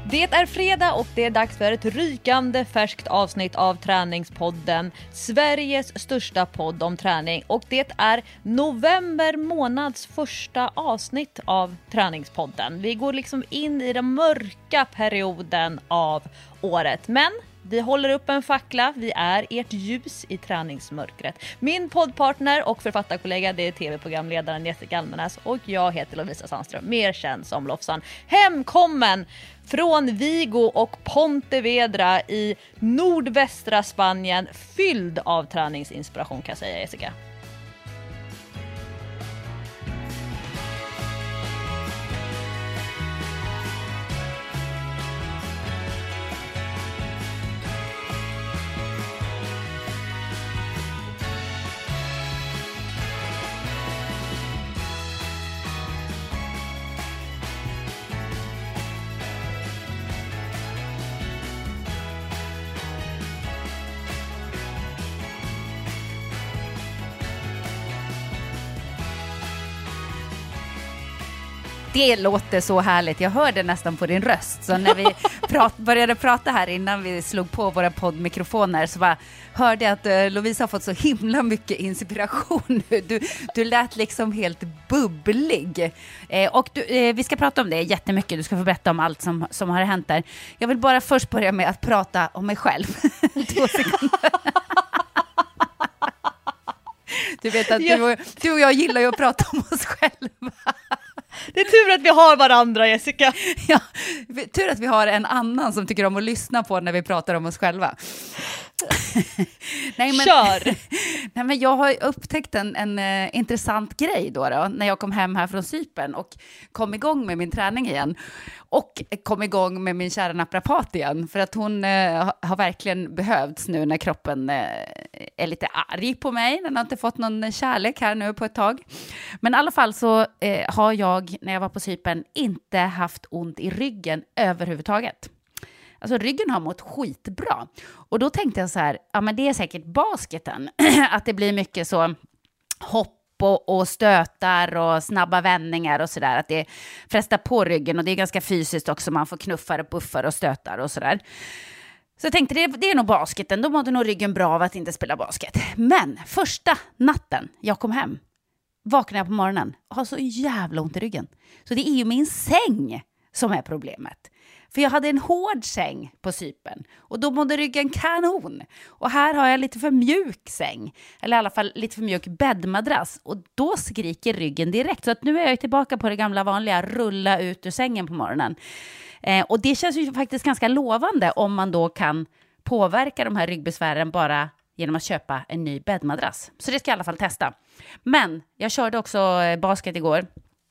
Det är fredag och det är dags för ett rykande färskt avsnitt av Träningspodden, Sveriges största podd om träning. Och det är november månads första avsnitt av Träningspodden. Vi går liksom in i den mörka perioden av året, men vi håller upp en fackla, vi är ert ljus i träningsmörkret. Min poddpartner och författarkollega, det är tv-programledaren Jessica Almenäs, och jag heter Lovisa Sandström, mer känd som Lofsan. Hemkommen från Vigo och Pontevedra i nordvästra Spanien, fylld av träningsinspiration kan jag säga, Jessica. Det låter så härligt. Jag hörde nästan på din röst. Så när vi började prata här innan vi slog på våra poddmikrofoner så bara hörde jag att Lovisa har fått så himla mycket inspiration. Du lät liksom helt bubblig. Och vi ska prata om det jättemycket. Du ska få berätta om allt som har hänt där. Jag vill bara först börja med att prata om mig själv. 2 sekunder. Du vet att du och jag gillar ju att prata om oss själva. Det är tur att vi har varandra, Jessica. Ja, tur att vi har en annan som tycker om att lyssna på när vi pratar om oss själva. Kör! Nej, men jag har upptäckt en intressant grej då när jag kom hem här från Cypern och kom igång med min träning igen. Och kom igång med min kära naprapat igen. För att hon har verkligen behövts nu när kroppen är lite arg på mig. Den har inte fått någon kärlek här nu på ett tag. Men i alla fall så har jag, när jag var på Cypern, inte haft ont i ryggen överhuvudtaget. Alltså ryggen har mått skitbra. Och då tänkte jag så här, ja men det är säkert basketen. Att det blir mycket så hopp och stötar och snabba vändningar och sådär. Att det frestar på ryggen och det är ganska fysiskt också. Man får knuffar och buffar och stötar och sådär. Så jag tänkte det är nog basketen. Då mådde nog ryggen bra av att inte spela basket. Men första natten jag kom hem vaknade jag på morgonen och har så jävla ont i ryggen. Så det är ju min säng som är problemet. För jag hade en hård säng på Cypern. Och då mådde ryggen kanon. Och här har jag lite för mjuk säng. Eller i alla fall lite för mjuk bäddmadrass. Och då skriker ryggen direkt. Så att nu är jag tillbaka på det gamla vanliga. Rulla ut ur sängen på morgonen. Och det känns ju faktiskt ganska lovande. Om man då kan påverka de här ryggbesvären bara genom att köpa en ny bäddmadrass. Så det ska jag i alla fall testa. Men jag körde också basket igår.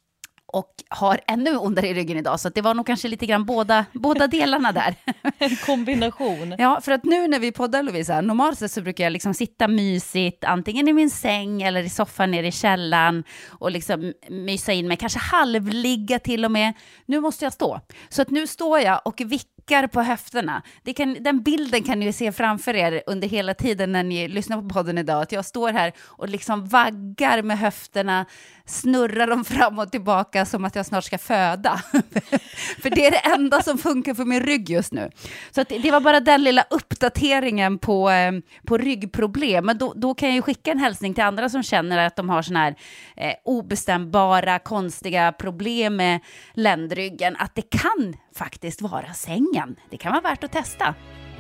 Och har ännu ondare i ryggen idag. Så att det var nog kanske lite grann båda delarna där. En kombination. Ja, för att nu när vi poddar, Lovisa, normalt så brukar jag liksom sitta mysigt. Antingen i min säng eller i soffan nere i källaren. Och liksom mysa in mig. Kanske halvligga till och med. Nu måste jag stå. Så att nu står jag och vickar på höfterna. Den bilden kan ni se framför er under hela tiden när ni lyssnar på podden idag. Att jag står här och liksom vaggar med höfterna. Snurrar dem fram och tillbaka som att jag snart ska föda. För det är det enda som funkar för min rygg just nu. Så att det var bara den lilla uppdateringen på ryggproblem. Men då kan jag ju skicka en hälsning till andra som känner att de har såna här obestämbara, konstiga problem med ländryggen. Att det kan faktiskt vara sängen. Det kan vara värt att testa.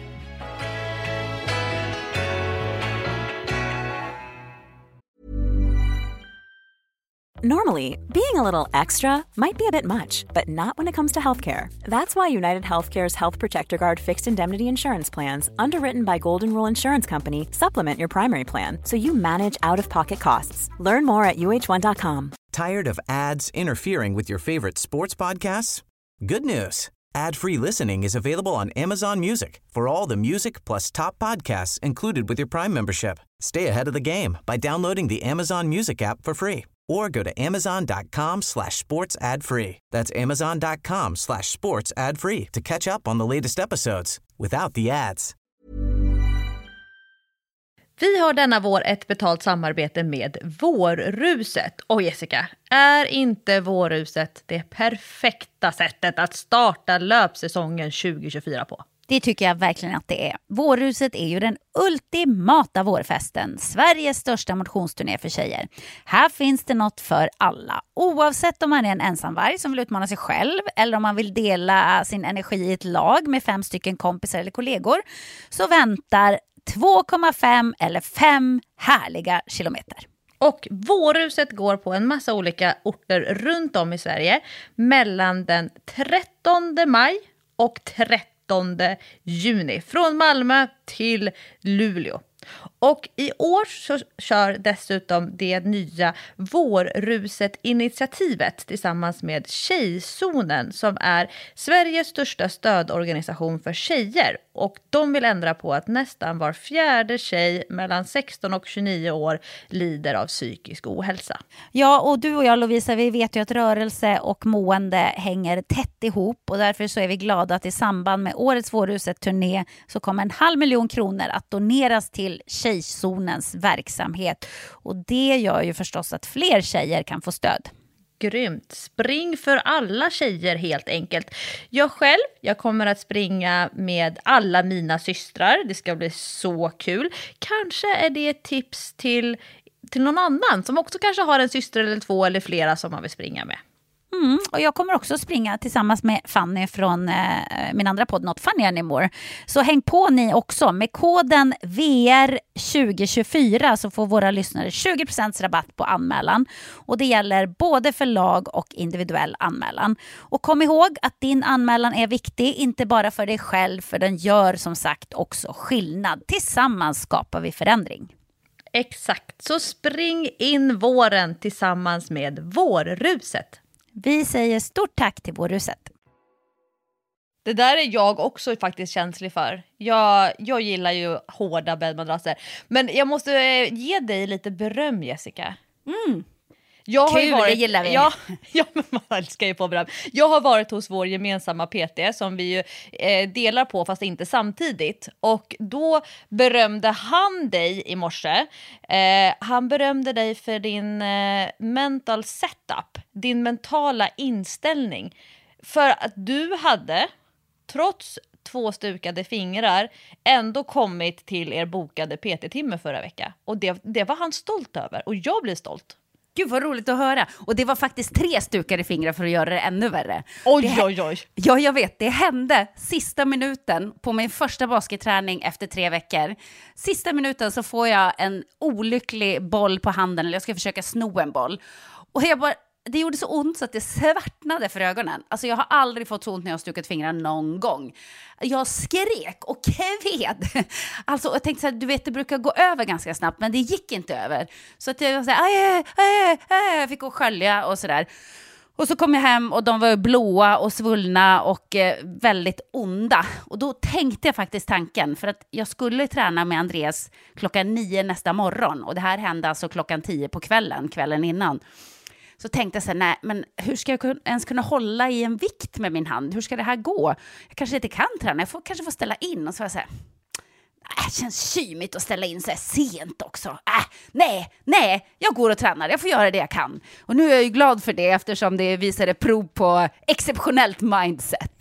Normally, being a little extra might be a bit much, but not when it comes to healthcare. That's why United Healthcare's Health Protector Guard fixed indemnity insurance plans, underwritten by Golden Rule Insurance Company, supplement your primary plan so you manage out-of-pocket costs. Learn more at uh1.com. Tired of ads interfering with your favorite sports podcasts? Good news. Ad-free listening is available on Amazon Music for all the music plus top podcasts included with your Prime membership. Stay ahead of the game by downloading the Amazon Music app for free or go to amazon.com/sports ad free. That's amazon.com/sports ad free to catch up on the latest episodes without the ads. Vi har denna vår ett betalt samarbete med Vårruset. Och Jessica, är inte Vårruset det perfekta sättet att starta löpsäsongen 2024 på? Det tycker jag verkligen att det är. Vårruset är ju den ultimata vårfesten. Sveriges största motionsturné för tjejer. Här finns det något för alla. Oavsett om man är en ensamvarg som vill utmana sig själv eller om man vill dela sin energi i ett lag med 5 stycken kompisar eller kollegor, så väntar 2,5 eller 5 härliga kilometer. Och Vårruset går på en massa olika orter runt om i Sverige mellan den 13 maj och 13 juni. Från Malmö till Luleå. Och i år så kör dessutom det nya Vårruset-initiativet tillsammans med Tjejzonen som är Sveriges största stödorganisation för tjejer. Och de vill ändra på att nästan var 4:e tjej mellan 16 och 29 år lider av psykisk ohälsa. Ja, och du och jag Lovisa, vi vet ju att rörelse och mående hänger tätt ihop och därför så är vi glada att i samband med årets Vårruset-turné så kommer 500 000 kronor att doneras till Tjejzonens verksamhet. Och det gör ju förstås att fler tjejer kan få stöd. Grymt. Spring för alla tjejer helt enkelt. Jag kommer att springa med alla mina systrar. Det ska bli så kul. Kanske är det ett tips till någon annan som också kanske har en syster eller 2 eller flera som man vill springa med. Och jag kommer också springa tillsammans med Fanny från min andra podd Not Funny Anymore. Så häng på ni också. Med koden VR2024 så får våra lyssnare 20% rabatt på anmälan. Och det gäller både för lag och individuell anmälan. Och kom ihåg att din anmälan är viktig, inte bara för dig själv, för den gör som sagt också skillnad. Tillsammans skapar vi förändring. Exakt, så spring in våren tillsammans med Vårruset. Vi säger stort tack till Vårruset. Det där är jag också faktiskt känslig för. Jag gillar ju hårda bäddmadrasser. Men jag måste ge dig lite beröm, Jessica. Jag har Kul, varit, det gillar vi. Ja, men man älskar ju på beröm. Jag har varit hos vår gemensamma PT som vi ju delar på fast inte samtidigt. Och då berömde han dig i morse. Han berömde dig för din mental setup. Din mentala inställning. För att du hade, trots 2 stukade fingrar, ändå kommit till er bokade PT-timme förra veckan. Och det var han stolt över. Och jag blir stolt. Gud vad roligt att höra. Och det var faktiskt 3 stukade fingrar för att göra det ännu värre. Oj. Ja, jag vet. Det hände sista minuten på min första basketträning efter 3 veckor. Sista minuten så får jag en olycklig boll på handen. Eller jag ska försöka sno en boll. Och det gjorde så ont så att det svartnade för ögonen. Alltså jag har aldrig fått så ont när jag har stukat fingrar någon gång. Jag skrek och kved. Alltså jag tänkte så här, du vet det brukar gå över ganska snabbt men det gick inte över. Så att jag var så här, jag fick gå och skölja och sådär. Och så kom jag hem och de var blåa och svullna och väldigt onda. Och då tänkte jag faktiskt tanken, för att jag skulle träna med Andreas 9:00 nästa morgon. Och det här hände alltså 10:00 på kvällen innan. Så tänkte jag så här, nej, men hur ska jag ens kunna hålla i en vikt med min hand? Hur ska det här gå? Jag kanske inte kan träna, jag kanske får ställa in. Och så var jag så här, det känns kymigt att ställa in så här sent också. Nej, jag går och tränar, jag får göra det jag kan. Och nu är jag ju glad för det eftersom det visade prov på exceptionellt mindset.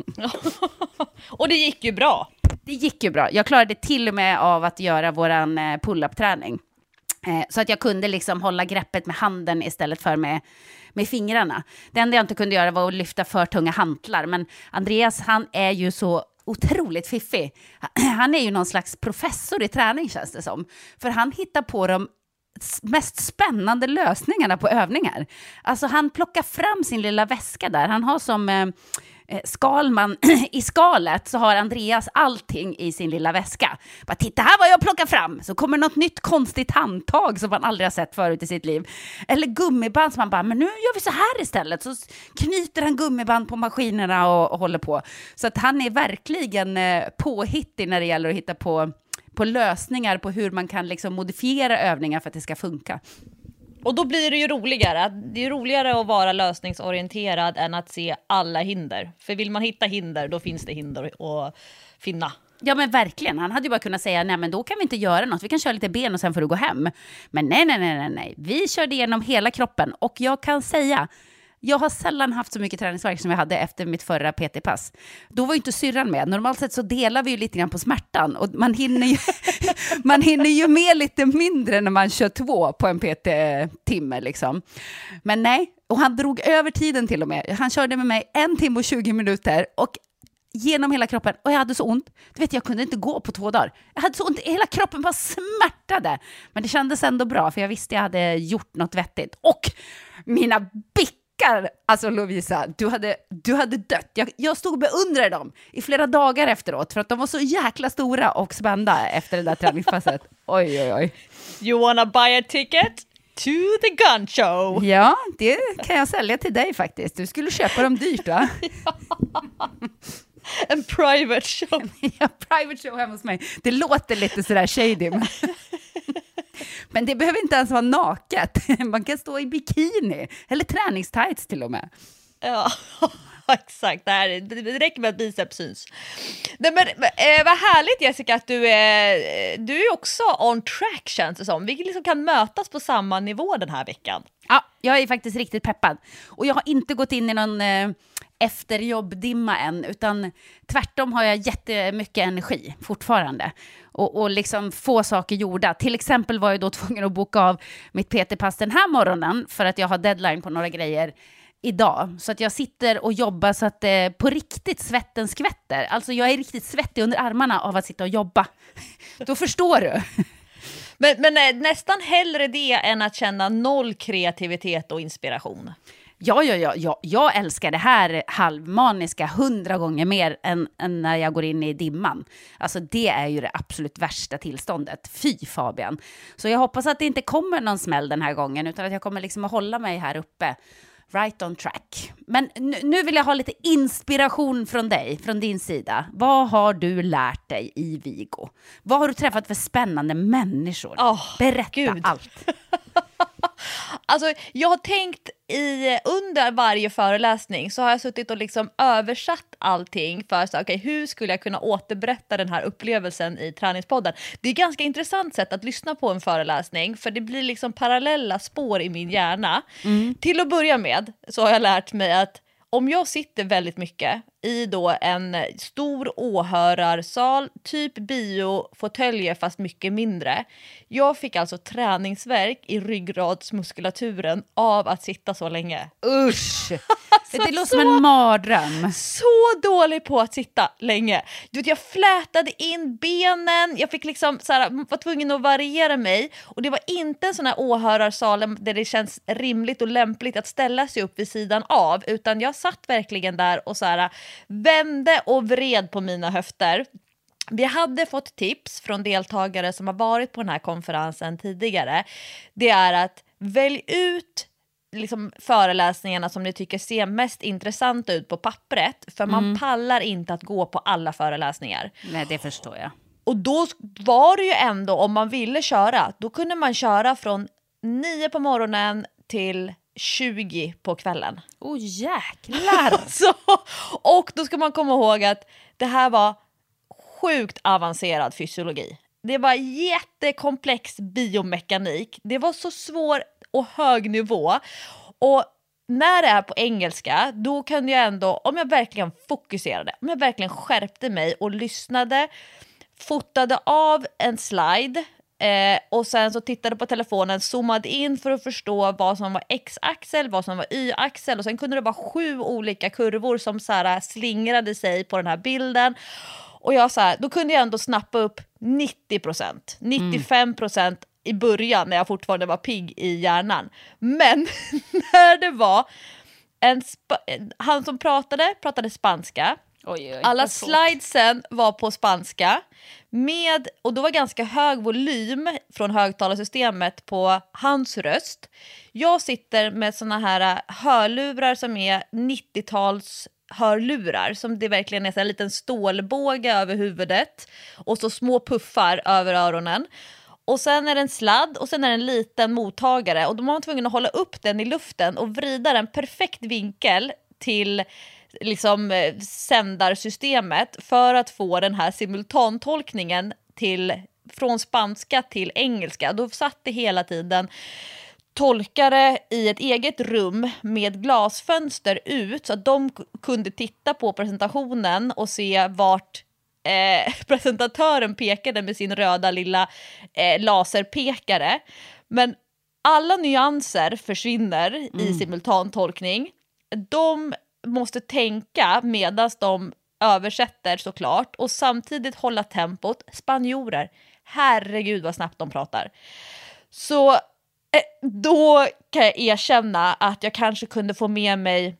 Och det gick ju bra. Det gick ju bra, jag klarade till och med av att göra våran pull-up-träning. Så att jag kunde liksom hålla greppet med handen istället för med fingrarna. Det enda jag inte kunde göra var att lyfta för tunga hantlar. Men Andreas, han är ju så otroligt fiffig. Han är ju någon slags professor i träning känns det som. För han hittar på de mest spännande lösningarna på övningar. Alltså han plockar fram sin lilla väska där. Han har som Skalman i skalet så har Andreas allting i sin lilla väska. Bara titta här vad jag plockar fram. Så kommer något nytt konstigt handtag som man aldrig har sett förut i sitt liv. Eller gummiband som man bara, men nu gör vi så här istället. Så knyter han gummiband på maskinerna och håller på. Så att han är verkligen påhittig när det gäller att hitta på lösningar på hur man kan liksom modifiera övningar för att det ska funka. Och då blir det ju roligare. Det är roligare att vara lösningsorienterad än att se alla hinder. För vill man hitta hinder, då finns det hinder att finna. Ja men verkligen, han hade ju bara kunnat säga nej men då kan vi inte göra något, vi kan köra lite ben och sen får du gå hem. Men nej, vi körde igenom hela kroppen och jag kan säga, jag har sällan haft så mycket träningsvärk som jag hade efter mitt förra PT-pass. Då var ju inte syrran med. Normalt sett så delar vi ju lite grann på smärtan. Och man hinner ju med lite mindre när man kör 2 på en PT-timme liksom. Men nej, och han drog över tiden till och med. Han körde med mig 1 timme och 20 minuter och genom hela kroppen. Och jag hade så ont. Du vet, jag kunde inte gå på 2 dagar. Jag hade så ont, hela kroppen bara smärtade. Men det kändes ändå bra för jag visste jag hade gjort något vettigt. Och mina alltså Lovisa, du hade dött. Jag stod och beundrade dem i flera dagar efteråt för att de var så jäkla stora och spända efter det där träningspasset. Oj. You wanna buy a ticket to the gun show? Ja, det kan jag sälja till dig faktiskt. Du skulle köpa dem dyrt, va? En private show. Ja, private show hemma hos mig. Det låter lite sådär shady. Men det behöver inte ens vara naket. Man kan stå i bikini. Eller träningstights till och med. Ja, exakt. Det räcker med att biceps syns. Nej, men vad härligt Jessica att du är också on track känns det som. Vi liksom kan mötas på samma nivå den här veckan. Ja, jag är faktiskt riktigt peppad. Och jag har inte gått in i någon efterjobbdimma än, utan tvärtom har jag jättemycket energi fortfarande. Och liksom få saker gjorda. Till exempel var jag då tvungen att boka av mitt PT-pass den här morgonen för att jag har deadline på några grejer idag. Så att jag sitter och jobbar så att på riktigt svetten skvätter. Alltså jag är riktigt svettig under armarna av att sitta och jobba. Då förstår du. Men nästan hellre det än att känna noll kreativitet och inspiration. Ja, jag älskar det här halvmaniska 100 gånger mer än när jag går in i dimman. Alltså det är ju det absolut värsta tillståndet. Fy Fabian. Så jag hoppas att det inte kommer någon smäll den här gången utan att jag kommer liksom att hålla mig här uppe. Right on track. Men nu vill jag ha lite inspiration från dig, från din sida. Vad har du lärt dig i Vigo? Vad har du träffat för spännande människor? Berätta allt. Alltså jag har tänkt under varje föreläsning så har jag suttit och liksom översatt allting för så okej, hur skulle jag kunna återberätta den här upplevelsen i träningspodden. Det är ett ganska intressant sätt att lyssna på en föreläsning för det blir liksom parallella spår i min hjärna. Till att börja med så har jag lärt mig att om jag sitter väldigt mycket i då en stor åhörarsal, typ biofåtöljer fast mycket mindre. Jag fick alltså träningsvärk i ryggradsmuskulaturen av att sitta så länge. Usch! Alltså, det låter som en mardröm. Så dålig på att sitta länge. Du vet, jag flätade in benen, jag fick liksom var tvungen att variera mig. Och det var inte en sån här åhörarsal där det känns rimligt och lämpligt att ställa sig upp vid sidan av. Utan jag satt verkligen där och vände och vred på mina höfter. Vi hade fått tips från deltagare som har varit på den här konferensen tidigare. Det är att välj ut liksom föreläsningarna som ni tycker ser mest intressanta ut på pappret. För man pallar inte att gå på alla föreläsningar. Nej, det förstår jag. Och då var det ju ändå, om man ville köra, då kunde man köra från 9 på morgonen till 20 på kvällen. Jäklar! Och då ska man komma ihåg att det här var sjukt avancerad fysiologi. Det var jättekomplex biomekanik. Det var så svår och hög nivå. Och när det är på engelska, då kunde jag ändå, om jag verkligen fokuserade, om jag verkligen skärpte mig och lyssnade, fotade av en slide och sen så tittade på telefonen, zoomade in för att förstå vad som var x-axel, vad som var y-axel och sen kunde det vara 7 olika kurvor som slingrade sig på den här bilden. Och jag då kunde jag ändå snappa upp 90%, 95% i början när jag fortfarande var pigg i hjärnan. Men när det var han som pratade spanska. Alla slidesen var på spanska och då var ganska hög volym från högtalarsystemet på hans röst. Jag sitter med såna här hörlurar som är 90-tals hörlurar som det verkligen är en liten stålbåge över huvudet och så små puffar över öronen. Och sen är det en sladd och sen är det en liten mottagare och då var man tvungen att hålla upp den i luften och vrida den perfekt vinkel till liksom sändarsystemet för att få den här simultantolkningen från spanska till engelska. Då satt det hela tiden tolkare i ett eget rum med glasfönster ut så att de kunde titta på presentationen och se vart presentatören pekade med sin röda lilla laserpekare. Men alla nyanser försvinner i simultantolkning. De måste tänka medan de översätter såklart och samtidigt hålla tempot. Spanjorer, herregud vad snabbt de pratar. Så då kan jag erkänna att jag kanske kunde få med mig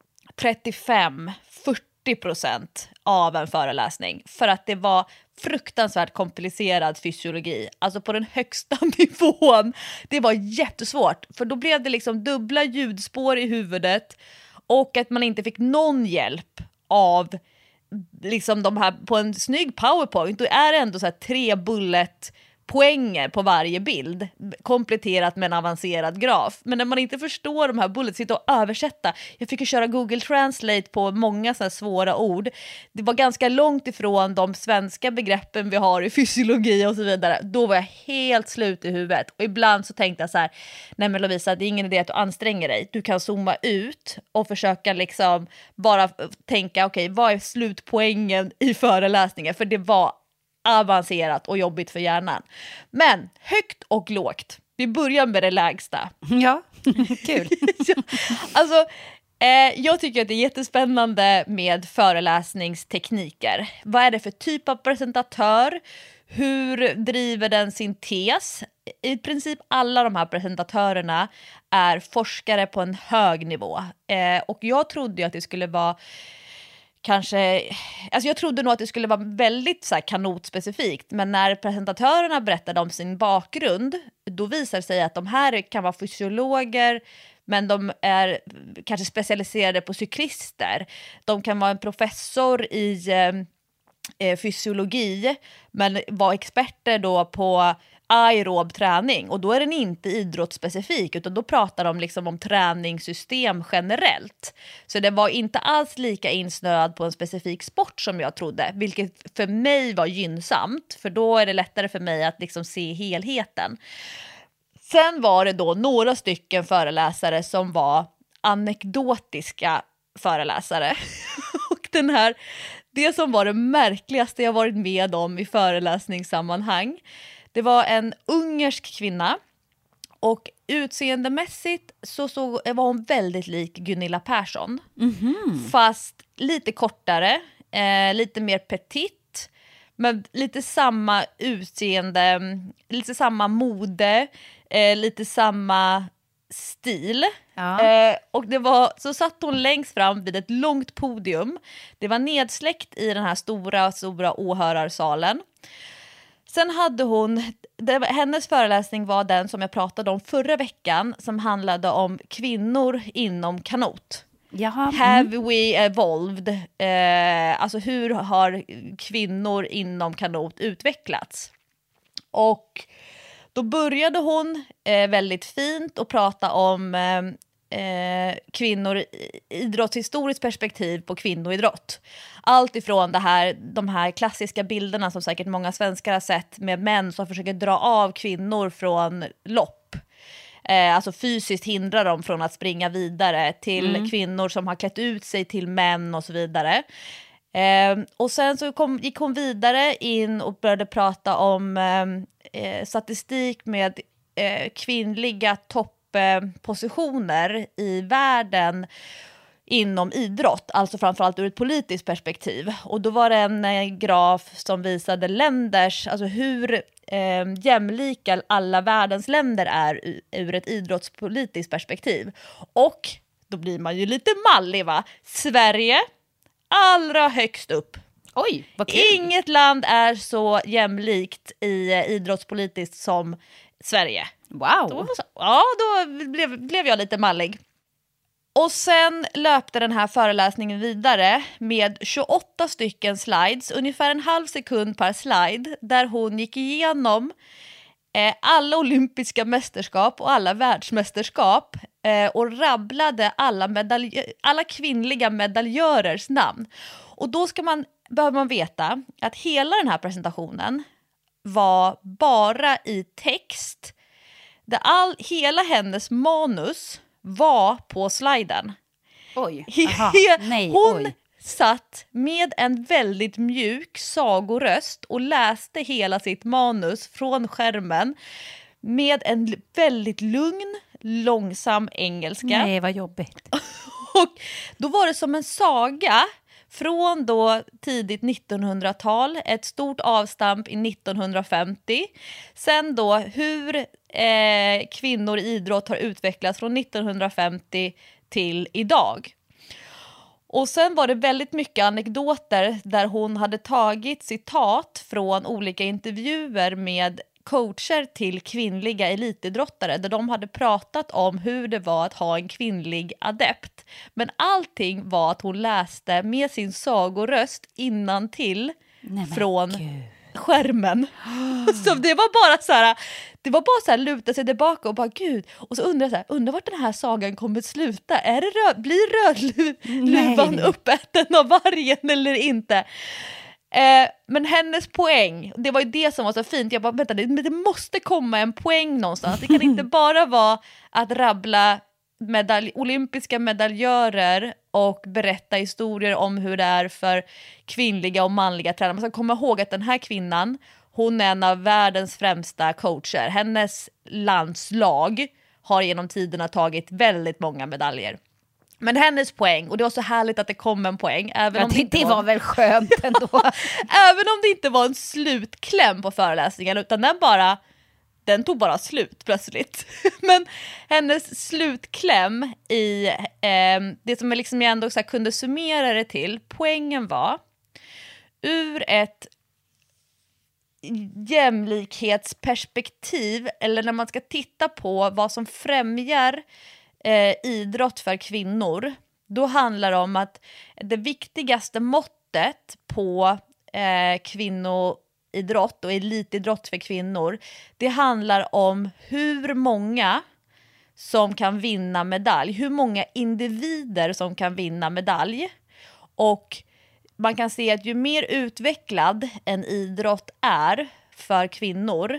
35-40% av en föreläsning för att det var fruktansvärt komplicerad fysiologi, alltså på den högsta nivån. Det var jättesvårt, för då blev det liksom dubbla ljudspår i huvudet och att man inte fick någon hjälp av liksom de här på en snygg PowerPoint. Då är det ändå så här 3 bulletpoänger på varje bild kompletterat med en avancerad graf. Men när man inte förstår de här bullets, sitta och översätta. Jag fick ju köra Google Translate på många så här svåra ord. Det var ganska långt ifrån de svenska begreppen vi har i fysiologi och så vidare. Då var jag helt slut i huvudet. Och ibland så tänkte jag så här: nej men Lovisa, det är ingen idé att du anstränger dig. Du kan zooma ut och försöka liksom bara tänka, okej, vad är slutpoängen i föreläsningen? För det var avancerat och jobbigt för hjärnan. Men högt och lågt. Vi börjar med det lägsta. Ja, kul. Alltså, jag tycker att det är jättespännande med föreläsningstekniker. Vad är det för typ av presentatör? Hur driver den sin tes? I princip alla de här presentatörerna är forskare på en hög nivå. Och jag trodde att det skulle vara jag trodde nog att det skulle vara väldigt så här kanotspecifikt, men när presentatörerna berättade om sin bakgrund, då visar det sig att de här kan vara fysiologer, men de är kanske specialiserade på cyklister. De kan vara en professor i fysiologi, men vara experter då på aerob träning, och då är den inte idrottsspecifik utan då pratar de liksom om träningssystem generellt. Så det var inte alls lika insnöad på en specifik sport som jag trodde, vilket för mig var gynnsamt, för då är det lättare för mig att liksom se helheten. Sen var det då några stycken föreläsare som var anekdotiska föreläsare. Och det som var det märkligaste jag varit med om i föreläsningssammanhang, det var en ungersk kvinna, och utseendemässigt var hon väldigt lik Gunilla Persson. Mm-hmm. Fast lite kortare, lite mer petit, men lite samma utseende, lite samma mode, lite samma stil. Ja. Och så satt hon längst fram vid ett långt podium. Det var nedsläckt i den här stora åhörarsalen. Sen hade hennes föreläsning var den som jag pratade om förra veckan, som handlade om kvinnor inom kanot. Jaha. Have we evolved? Alltså hur har kvinnor inom kanot utvecklats? Och då började hon väldigt fint att prata om kvinnor i idrottshistoriskt perspektiv på kvinnoidrott. Allt ifrån de här klassiska bilderna som säkert många svenskar har sett med män som försöker dra av kvinnor från lopp. Alltså fysiskt hindra dem från att springa vidare, till kvinnor som har klätt ut sig till män och så vidare. Och sen så gick hon vidare in och började prata om statistik med kvinnliga topppositioner i världen inom idrott, alltså framförallt ur ett politiskt perspektiv. Och då var det en graf som visade länders, alltså hur jämlika alla världens länder är ur ett idrottspolitiskt perspektiv. Och då blir man ju lite mallig, va? Sverige allra högst upp. Oj, vad kul. Inget land är så jämlikt i idrottspolitiskt som Sverige. Wow. Då blev jag lite mallig. Och sen löpte den här föreläsningen vidare med 28 stycken slides, ungefär en halv sekund per slide, där hon gick igenom alla olympiska mästerskap och alla världsmästerskap och rabblade alla kvinnliga medaljörers namn. Och då behöver man veta att hela den här presentationen var bara i text. Hela hennes manus var på sliden. Oj. Hon satt med en väldigt mjuk sagoröst och läste hela sitt manus från skärmen med en väldigt lugn, långsam engelska. Nej, vad jobbigt. Och då var det som en saga från då tidigt 1900-tal, ett stort avstamp i 1950. Sen då hur kvinnor i idrott har utvecklats från 1950 till idag. Och sen var det väldigt mycket anekdoter där hon hade tagit citat från olika intervjuer med coacher till kvinnliga elitidrottare där de hade pratat om hur det var att ha en kvinnlig adept. Men allting var att hon läste med sin sagoröst innantill från skärmen. Så det var bara så här luta sig tillbaka och bara gud. Och så undrar vart den här sagan kommer att sluta. Blir Rödluvan uppäten av vargen eller inte? Men hennes poäng, det var ju det som var så fint. Jag bara, vänta, det måste komma en poäng någonstans. Det kan inte bara vara att rabbla olympiska medaljörer och berätta historier om hur det är för kvinnliga och manliga tränare. Man ska komma ihåg att den här kvinnan, hon är en av världens främsta coacher. Hennes landslag har genom tiderna tagit väldigt många medaljer. Men hennes poäng, och det var så härligt att det kom en poäng. Även om det var väl skönt ändå. Även om det inte var en slutkläm på föreläsningen, utan den tog bara slut plötsligt. Men hennes slutkläm i det som jag ändå så här kunde summera det till, poängen var ur ett jämlikhetsperspektiv, eller när man ska titta på vad som främjar idrott för kvinnor, då handlar det om att det viktigaste måttet på kvinnoidrott och elitidrott för kvinnor, det handlar om hur många som kan vinna medalj, hur många individer som kan vinna medalj. Och man kan se att ju mer utvecklad en idrott är för kvinnor,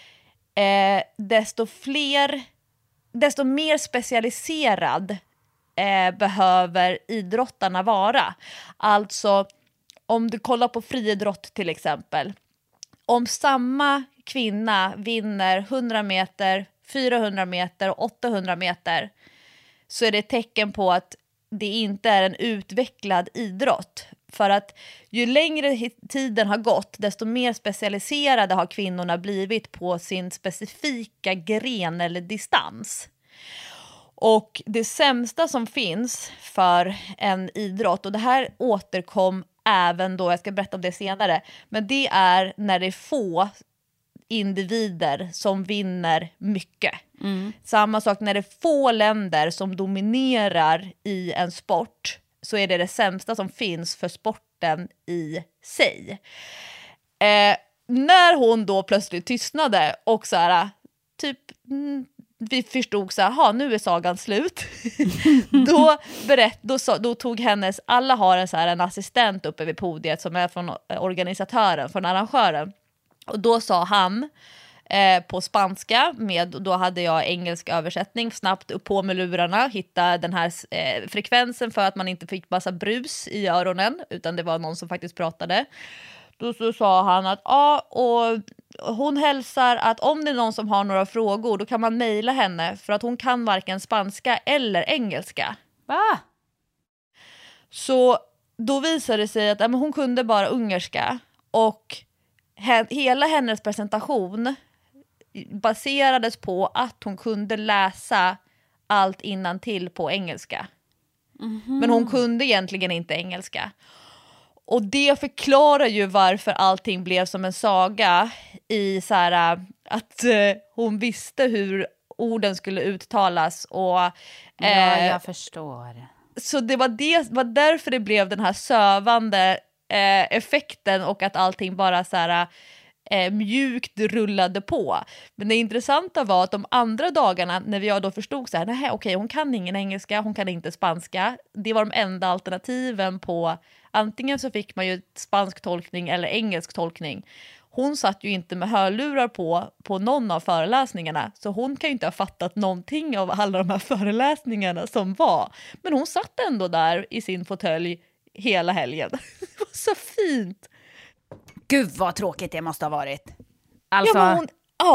desto mer specialiserad behöver idrottarna vara. Alltså om du kollar på friidrott till exempel. Om samma kvinna vinner 100 meter, 400 meter och 800 meter, så är det ett tecken på att det inte är en utvecklad idrott. För att ju längre tiden har gått, desto mer specialiserade har kvinnorna blivit på sin specifika gren eller distans. Och det sämsta som finns för en idrott, och det här återkom även då, jag ska berätta om det senare, men det är när det är få individer som vinner mycket. Samma sak när det är få länder som dominerar i en sport, så är det sämsta som finns för sporten i sig. När hon då plötsligt tystnade och så här, typ vi förstod så här, nu är sagan slut. då tog hennes, alla har en assistent uppe vid podiet som är från organisatören, från arrangören. Och då sa han på spanska, då hade jag engelsk översättning, snabbt upp på med lurarna, hitta den här frekvensen för att man inte fick massa brus i öronen, utan det var någon som faktiskt pratade. Då så sa han att och hon hälsar att om det är någon som har några frågor, då kan man mejla henne, för att hon kan varken spanska eller engelska. Va? Så då visade det sig att hon kunde bara ungerska, och hela hennes presentation baserades på att hon kunde läsa allt innantill på engelska. Men hon kunde egentligen inte engelska. Och det förklarar ju varför allting blev som en saga, i så här, att hon visste hur orden skulle uttalas. Och, ja, jag förstår. Så det var därför det blev den här sövande effekten, och att allting bara så här mjukt rullade på. Men det intressanta var att de andra dagarna när jag då förstod så här, nej okej, hon kan ingen engelska, hon kan inte spanska. Det var de enda alternativen på, antingen så fick man ju spansk tolkning eller engelsk tolkning. Hon satt ju inte med hörlurar på någon av föreläsningarna, så hon kan ju inte ha fattat någonting av alla de här föreläsningarna som var. Men hon satt ändå där i sin fåtölj hela helgen. Det var så fint. Gud vad tråkigt det måste ha varit. Alltså...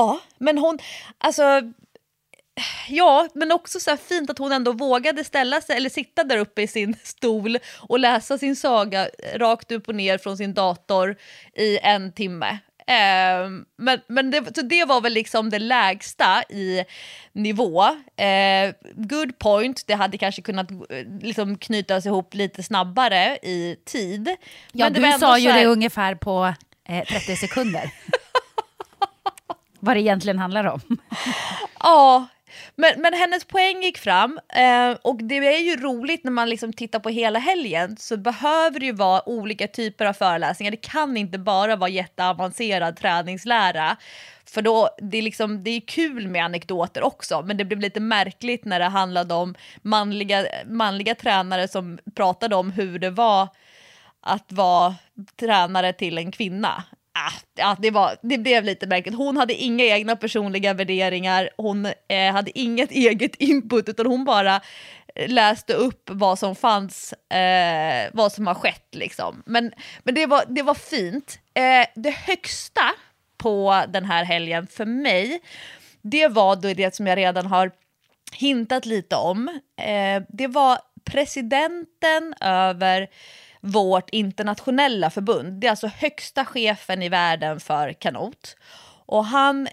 men också så här fint att hon ändå vågade ställa sig eller sitta där uppe i sin stol och läsa sin saga rakt upp och ner från sin dator i 1 timme. Men det var väl liksom det lägsta i nivå. Good point, det hade kanske kunnat liksom knytas ihop lite snabbare i tid. Ja, men du sa ju det ungefär på 30 sekunder. Vad det egentligen handlar om. Ja, men hennes poäng gick fram, och det är ju roligt när man liksom tittar på hela helgen, så behöver det ju vara olika typer av föreläsningar. Det kan inte bara vara jätteavancerad träningslära, för då det är kul med anekdoter också, men det blev lite märkligt när det handlade om manliga tränare som pratade om hur det var att vara tränare till en kvinna. Det blev lite märkligt. Hon hade inga egna personliga värderingar. Hon hade inget eget input, utan hon bara läste upp vad som fanns, vad som har skett liksom. Men det var fint. Det högsta på den här helgen för mig, det var då det som jag redan har hintat lite om. Det var presidenten över vårt internationella förbund. Det är alltså högsta chefen i världen för kanot. Och han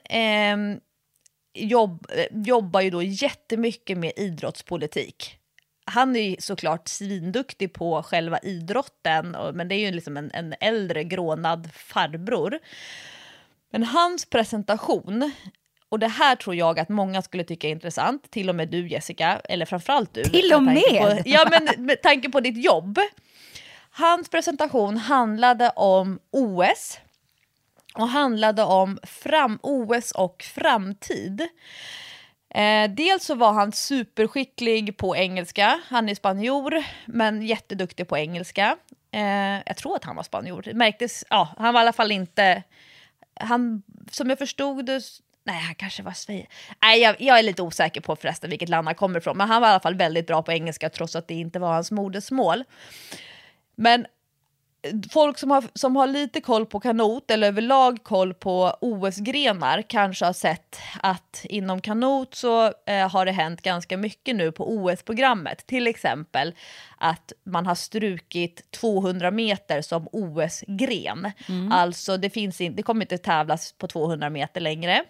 jobbar ju då jättemycket med idrottspolitik. Han är ju såklart svinduktig på själva idrotten, men det är ju liksom en äldre grånad farbror. Men hans presentation, och det här tror jag att många skulle tycka är intressant, till och med du Jessica, eller framförallt du. Till och med? Med tanke på ditt jobb. Hans presentation handlade om OS och handlade om OS och framtid. Dels så var han superskicklig på engelska. Han är spanjor, men jätteduktig på engelska. Jag tror att han var spanjor. Det märktes, han var i alla fall inte... som jag förstod det... Nej, han kanske var Sverige. Nej, jag är lite osäker på förresten vilket land han kommer ifrån. Men han var i alla fall väldigt bra på engelska, trots att det inte var hans modersmål. Men folk som har lite koll på kanot eller överlag koll på OS-grenar kanske har sett att inom kanot så har det hänt ganska mycket nu på OS-programmet. Till exempel att man har strukit 200 meter som OS-gren. Alltså det kommer inte tävlas på 200 meter längre.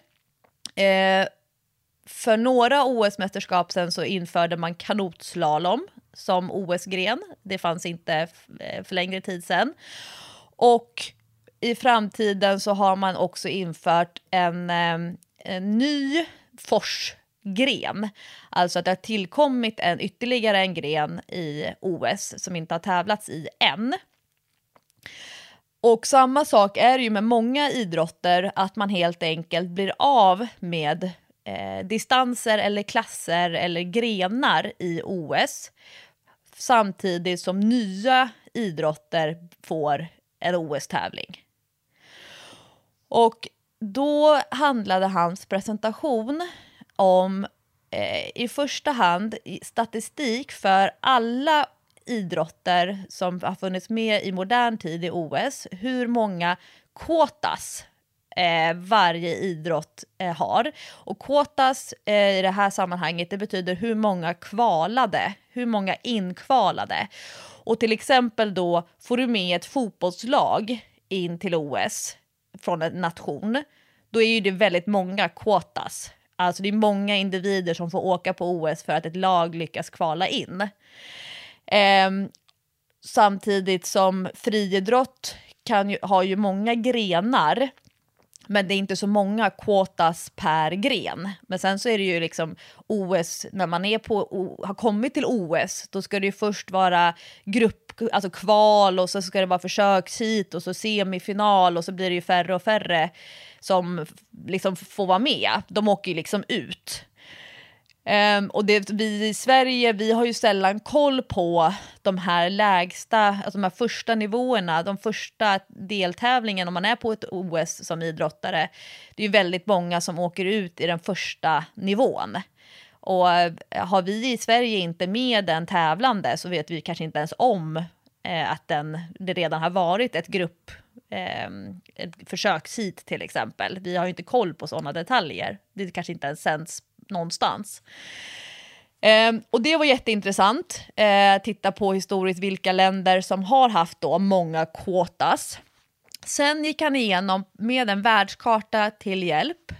För några OS-mästerskap sen så införde man kanotslalom som OS-gren. Det fanns inte för längre tid sedan. Och i framtiden så har man också infört en ny forsgren. Alltså att det har tillkommit ytterligare en gren i OS som inte har tävlats i än. Och samma sak är det ju med många idrotter, att man helt enkelt blir av med distanser eller klasser eller grenar i OS, samtidigt som nya idrotter får en OS-tävling. Och då handlade hans presentation om i första hand statistik för alla idrotter som har funnits med i modern tid i OS, hur många quotas varje idrott har. Och quotas i det här sammanhanget, det betyder hur många inkvalade. Och till exempel då får du med ett fotbollslag in till OS från en nation, då är ju det väldigt många quotas. Alltså det är många individer som får åka på OS för att ett lag lyckas kvala in. Samtidigt som friidrott har ju många grenar, Men det är inte så många quotas per gren. Men sen så är det ju liksom OS, när man är har kommit till OS, då ska det ju först vara alltså kval, och så ska det vara försökshit och så semifinal, och så blir det ju färre och färre som liksom får vara med. De åker ju liksom ut. Och vi i Sverige, vi har ju sällan koll på de här lägsta, alltså de här första nivåerna, de första deltävlingen om man är på ett OS som idrottare. Det är ju väldigt många som åker ut i den första nivån. Och har vi i Sverige inte med den tävlande, så vet vi kanske inte ens om att det redan har varit ett försökshit till exempel. Vi har ju inte koll på sådana detaljer. Det kanske inte ens sänds någonstans. Och det var jätteintressant. Titta på historiskt vilka länder som har haft då många quotas. Sen gick han igenom med en världskarta till hjälp.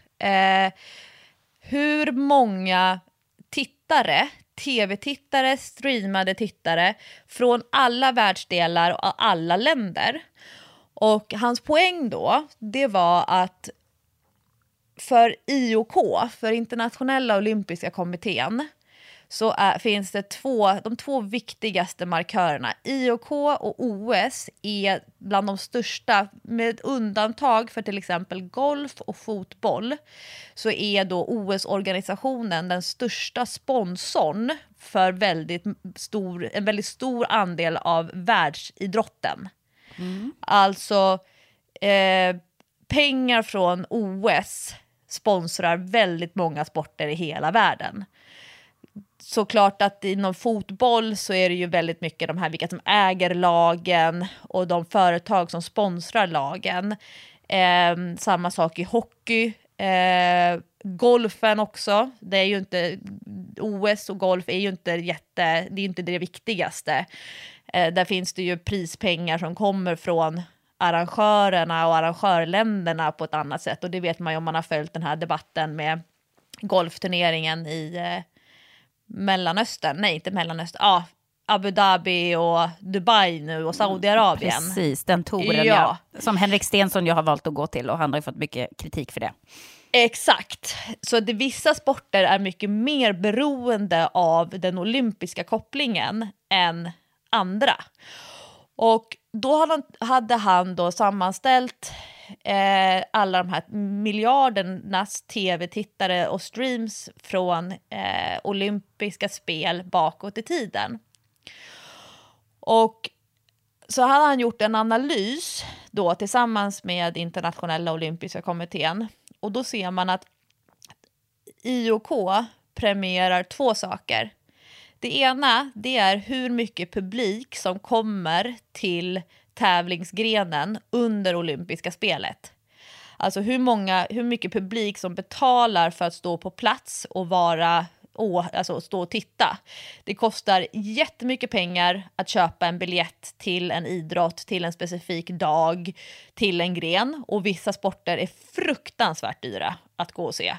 Hur många tv-tittare, streamade tittare från alla världsdelar och alla länder. Och hans poäng då, det var att för IOK, för Internationella Olympiska kommittén, så finns det de två viktigaste markörerna. IOK och OS är bland de största, med undantag för till exempel golf och fotboll, så är då OS-organisationen den största sponsorn för en väldigt stor andel av världsidrotten. Alltså pengar från OS sponsrar väldigt många sporter i hela världen. Såklart att inom fotboll så är det ju väldigt mycket de här vilka som äger lagen och de företag som sponsrar lagen. Samma sak i hockey. Golfen också. Det är ju inte, OS och golf är ju inte det är inte det viktigaste. Där finns det ju prispengar som kommer från arrangörerna och arrangörländerna på ett annat sätt. Och det vet man ju om man har följt den här debatten med golfturneringen i Mellanöstern. Nej, inte Mellanöstern. Ja, Abu Dhabi och Dubai nu och Saudiarabien. Precis, den touren ja. Som Henrik Stenson har valt att gå till, och han har ju fått mycket kritik för det. Exakt. Så vissa sporter är mycket mer beroende av den olympiska kopplingen än andra. Och då hade han då sammanställt alla de här miljardernas tv-tittare och streams från olympiska spel bakåt i tiden. Och så hade han gjort en analys då tillsammans med Internationella Olympiska kommittén. Och då ser man att IOK premierar 2 saker. Det ena, det är hur mycket publik som kommer till tävlingsgrenen under olympiska spelet. Alltså hur mycket publik som betalar för att stå på plats och stå och titta. Det kostar jättemycket pengar att köpa en biljett till en idrott, till en specifik dag, till en gren. Och vissa sporter är fruktansvärt dyra att gå och se.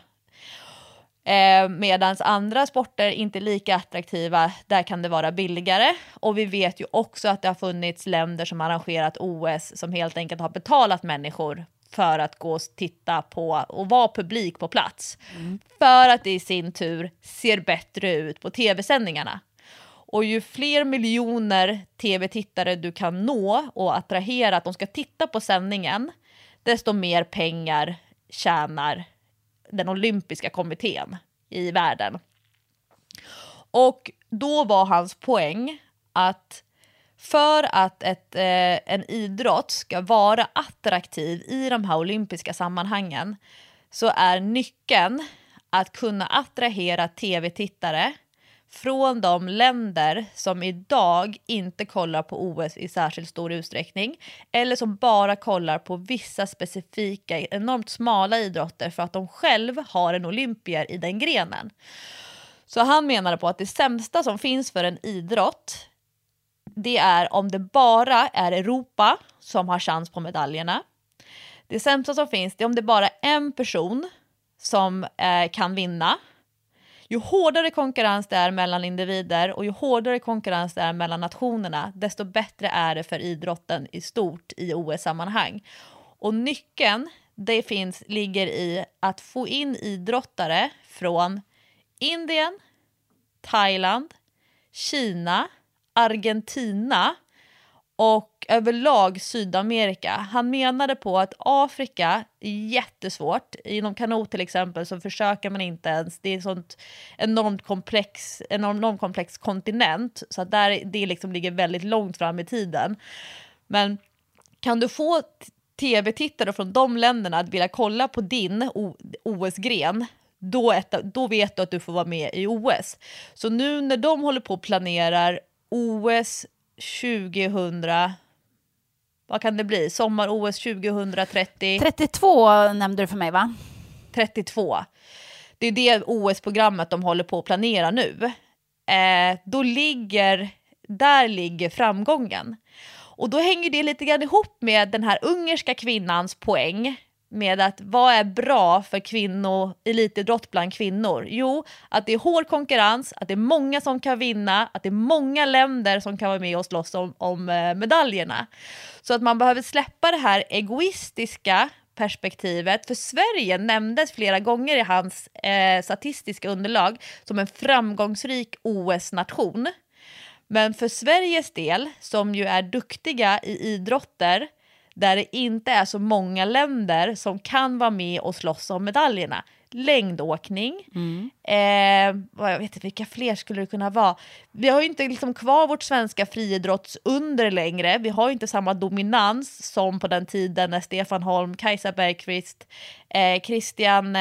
Medan andra sporter inte är lika attraktiva, där kan det vara billigare. Och vi vet ju också att det har funnits länder som arrangerat OS som helt enkelt har betalat människor för att gå och titta på och vara publik på plats. För att det i sin tur ser bättre ut på tv-sändningarna. Och ju fler miljoner tv-tittare du kan nå och attrahera att de ska titta på sändningen, desto mer pengar tjänar den olympiska kommittén i världen. Och då var hans poäng att för att en idrott ska vara attraktiv i de här olympiska sammanhangen, så är nyckeln att kunna attrahera tv-tittare från de länder som idag inte kollar på OS i särskilt stor utsträckning, eller som bara kollar på vissa specifika enormt smala idrotter för att de själv har en olympier i den grenen. Så han menade på att det sämsta som finns för en idrott, det är om det bara är Europa som har chans på medaljerna. Det sämsta som finns, det är om det bara är en person som kan vinna. Ju hårdare konkurrens det är mellan individer och ju hårdare konkurrens det är mellan nationerna, desto bättre är det för idrotten i stort i OS-sammanhang. Och nyckeln, ligger i att få in idrottare från Indien, Thailand, Kina, Argentina och överlag Sydamerika. Han menade på att Afrika är jättesvårt. Inom kanot till exempel så försöker man inte ens. Det är sånt enormt komplex kontinent. Så att det liksom ligger väldigt långt fram i tiden. Men kan du få tv-tittare från de länderna att vilja kolla på din OS-gren, då vet du att du får vara med i OS. Så nu när de håller på och planerar OS 2000, vad kan det bli? Sommar-OS 2030? 32 nämnde du för mig, va? 32. Det är det OS-programmet de håller på att planera nu. Där ligger framgången. Och då hänger det lite grann ihop med den här ungerska kvinnans poäng med att vad är bra för elitidrott bland kvinnor? Jo, att det är hård konkurrens, att det är många som kan vinna, att det är många länder som kan vara med och slåss om medaljerna. Så att man behöver släppa det här egoistiska perspektivet. För Sverige nämndes flera gånger i hans statistiska underlag som en framgångsrik OS-nation. Men för Sveriges del, som ju är duktiga i idrotter där det inte är så många länder som kan vara med och slåss om medaljerna. Längdåkning. Jag vet inte, vilka fler skulle det kunna vara? Vi har ju inte liksom kvar vårt svenska friidrottsunder längre. Vi har ju inte samma dominans som på den tiden när Stefan Holm, Kajsa Bergqvist, Christian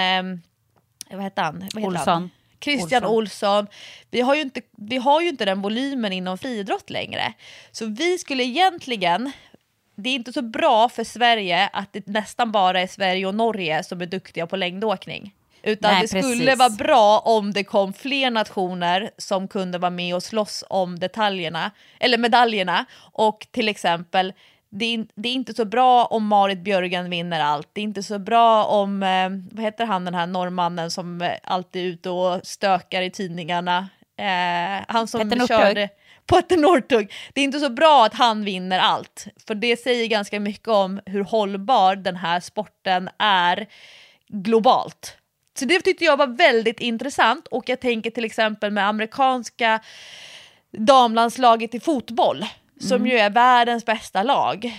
Olsson. Christian Olsson. Vi har ju inte den volymen inom friidrott längre. Så vi skulle egentligen... Det är inte så bra för Sverige att det nästan bara är Sverige och Norge som är duktiga på längdåkning. Utan det skulle vara bra om det kom fler nationer som kunde vara med och slåss om detaljerna eller medaljerna. Och till exempel, det är inte så bra om Marit Björgen vinner allt. Det är inte så bra om, vad heter han, den här norrmannen som alltid är ute och stökar i tidningarna. Han som körde... Petter Northug. Det är inte så bra att han vinner allt. För det säger ganska mycket om hur hållbar den här sporten är globalt. Så det tyckte jag var väldigt intressant. Och jag tänker till exempel med amerikanska damlandslaget i fotboll. Som ju är världens bästa lag.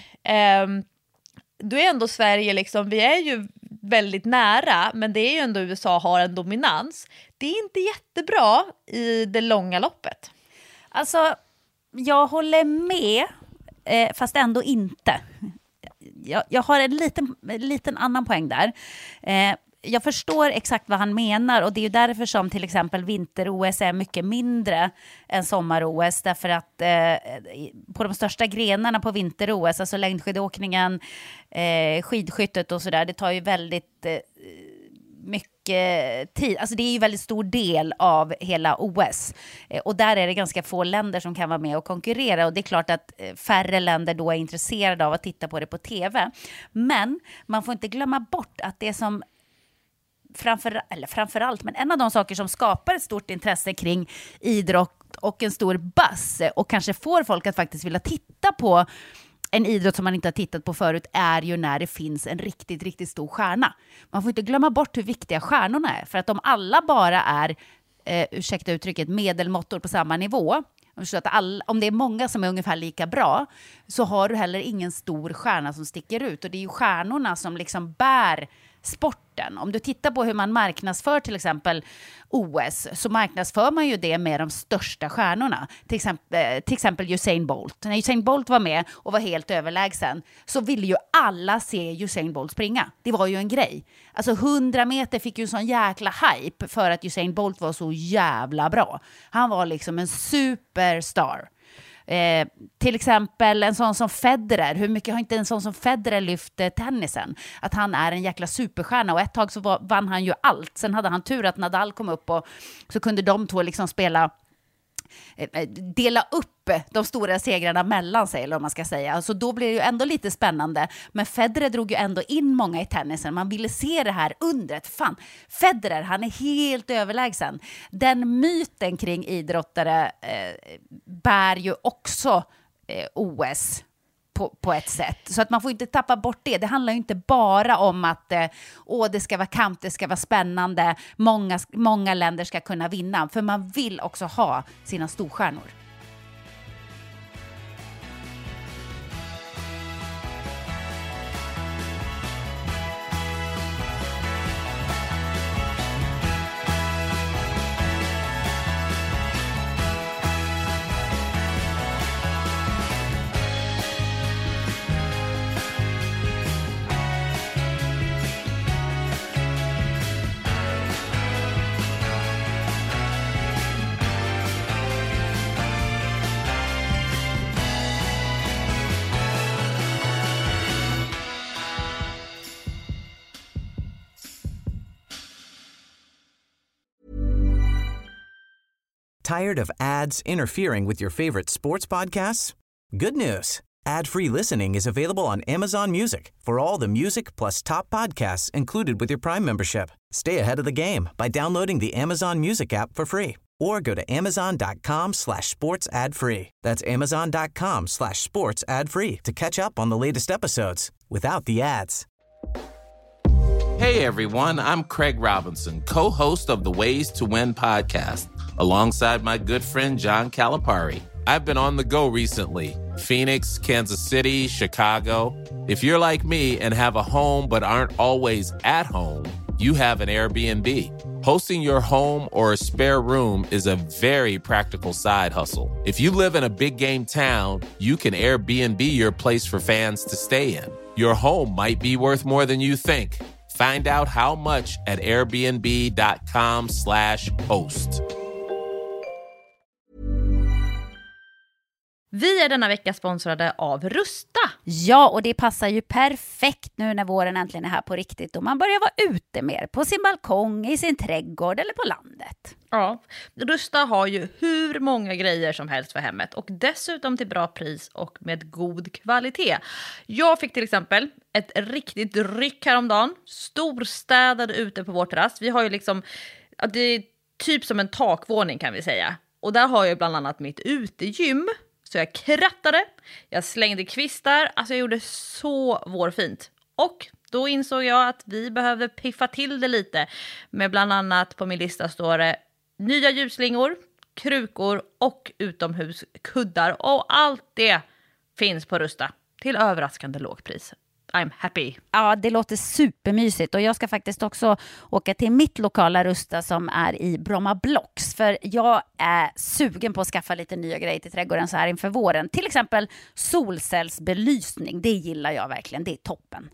Då är ändå Sverige liksom, vi är ju väldigt nära. Men det är ju ändå USA har en dominans. Det är inte jättebra i det långa loppet. Alltså, jag håller med, fast ändå inte. Jag har en liten annan poäng där. Jag förstår exakt vad han menar, och det är ju därför som till exempel vinter-OS är mycket mindre än sommar-OS, därför att på de största grenarna på vinter-OS, alltså längdskidåkningen, skidskyttet och sådär, det tar ju väldigt... mycket tid. Alltså det är ju en väldigt stor del av hela OS. Och där är det ganska få länder som kan vara med och konkurrera. Och det är klart att färre länder då är intresserade av att titta på det på tv. Men man får inte glömma bort att det som framförallt, men en av de saker som skapar ett stort intresse kring idrott och en stor buzz och kanske får folk att faktiskt vilja titta på en idrott som man inte har tittat på förut är ju när det finns en riktigt, riktigt stor stjärna. Man får inte glömma bort hur viktiga stjärnorna är. För att om alla bara är, ursäkta uttrycket, medelmåttor på samma nivå, så att om det är många som är ungefär lika bra, så har du heller ingen stor stjärna som sticker ut. Och det är ju stjärnorna som liksom bär sporten. Om du tittar på hur man marknadsför till exempel OS, så marknadsför man ju det med de största stjärnorna. Till exempel Usain Bolt. När Usain Bolt var med och var helt överlägsen, så ville ju alla se Usain Bolt springa. Det var ju en grej. Alltså 100 meter fick ju en sån jäkla hype för att Usain Bolt var så jävla bra. Han var liksom en superstar. Till exempel en sån som Federer. Hur mycket har inte en sån som Federer lyft tennisen? Att han är en jäkla superstjärna, och ett tag så vann han ju allt. Sen hade han tur att Nadal kom upp, och så kunde de två liksom dela upp de stora segrarna mellan sig, eller vad man ska säga. Alltså då blir det ju ändå lite spännande. Men Federer drog ju ändå in många i tennisen. Man ville se det här undret. Fan, Federer, han är helt överlägsen. Den myten kring idrottare bär ju också OS på ett sätt. Så att man får inte tappa bort det. Det handlar ju inte bara om att det ska vara kamp, det ska vara spännande. Många länder ska kunna vinna. För man vill också ha sina storstjärnor. Tired of ads interfering with your favorite sports podcasts? Good news. Ad-free listening is available on Amazon Music for all the music plus top podcasts included with your Prime membership. Stay ahead of the game by downloading the Amazon Music app for free or go to amazon.com/sports ad free. That's amazon.com/sports ad free to catch up on the latest episodes without the ads. Hey everyone, I'm Craig Robinson, co-host of the Ways to Win podcast, alongside my good friend John Calipari. I've been on the go recently. Phoenix, Kansas City, Chicago. If you're like me and have a home but aren't always at home, you have an Airbnb. Hosting your home or a spare room is a very practical side hustle. If you live in a big game town, you can Airbnb your place for fans to stay in. Your home might be worth more than you think. Find out how much at airbnb.com/host. Vi är denna vecka sponsrade av Rusta. Ja, och det passar ju perfekt nu när våren äntligen är här på riktigt och man börjar vara ute mer på sin balkong, i sin trädgård eller på landet. Ja, Rusta har ju hur många grejer som helst för hemmet och dessutom till bra pris och med god kvalitet. Jag fick till exempel ett riktigt ryck häromdagen, storstädade ute på vår terrass. Vi har ju liksom, det är typ som en takvåning kan vi säga. Och där har jag bland annat mitt utegym. Så jag krattade, jag slängde kvistar, alltså jag gjorde så vårfint. Och då insåg jag att vi behövde piffa till det lite. Med bland annat på min lista står det nya ljusslingor, krukor och utomhuskuddar. Och allt det finns på Rusta till överraskande lågpris. I'm happy. Ja, det låter supermysigt och jag ska faktiskt också åka till mitt lokala Rusta som är i Bromma Blocks. För jag är sugen på att skaffa lite nya grejer till trädgården så här inför våren. Till exempel solcellsbelysning, det gillar jag verkligen, det är toppen.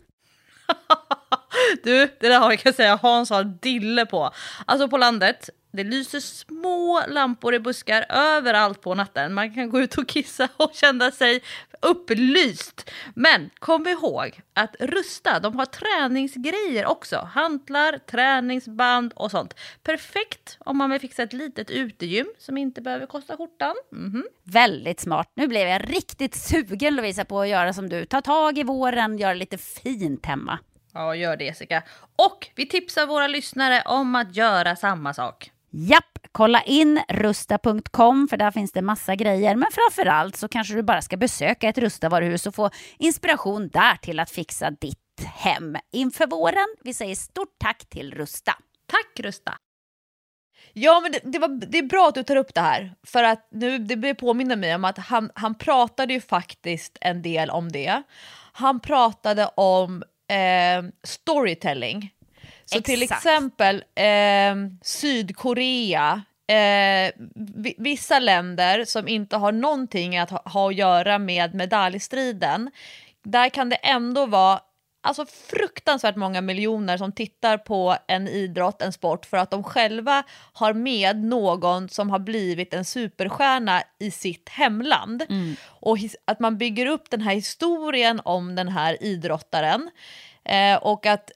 Du, det där har jag kan säga Hans har dille på. Alltså på landet, det lyser små lampor i buskar överallt på natten. Man kan gå ut och kissa och känna sig upplyst. Men kom ihåg att Rusta, de har träningsgrejer också. Hantlar, träningsband och sånt. Perfekt om man vill fixa ett litet utegym som inte behöver kosta skjortan. Väldigt smart. Nu blev jag riktigt sugen, Lovisa, på att göra som du. Ta tag i våren, göra lite fint hemma. Ja, gör det Jessica. Och vi tipsar våra lyssnare om att göra samma sak. Japp, kolla in rusta.com för där finns det massa grejer. Men framförallt så kanske du bara ska besöka ett Rusta-varuhus och få inspiration där till att fixa ditt hem inför våren. Vi säger stort tack till Rusta. Tack Rusta! Ja, men det är bra att du tar upp det här. För att nu, det påminner mig om att han pratade ju faktiskt en del om det. Han pratade om storytelling. Så till exempel Sydkorea, vissa länder som inte har någonting att ha att göra med medaljstriden, där kan det ändå vara alltså fruktansvärt många miljoner som tittar på en idrott, en sport, för att de själva har med någon som har blivit en superstjärna i sitt hemland. Och att man bygger upp den här historien om den här idrottaren och att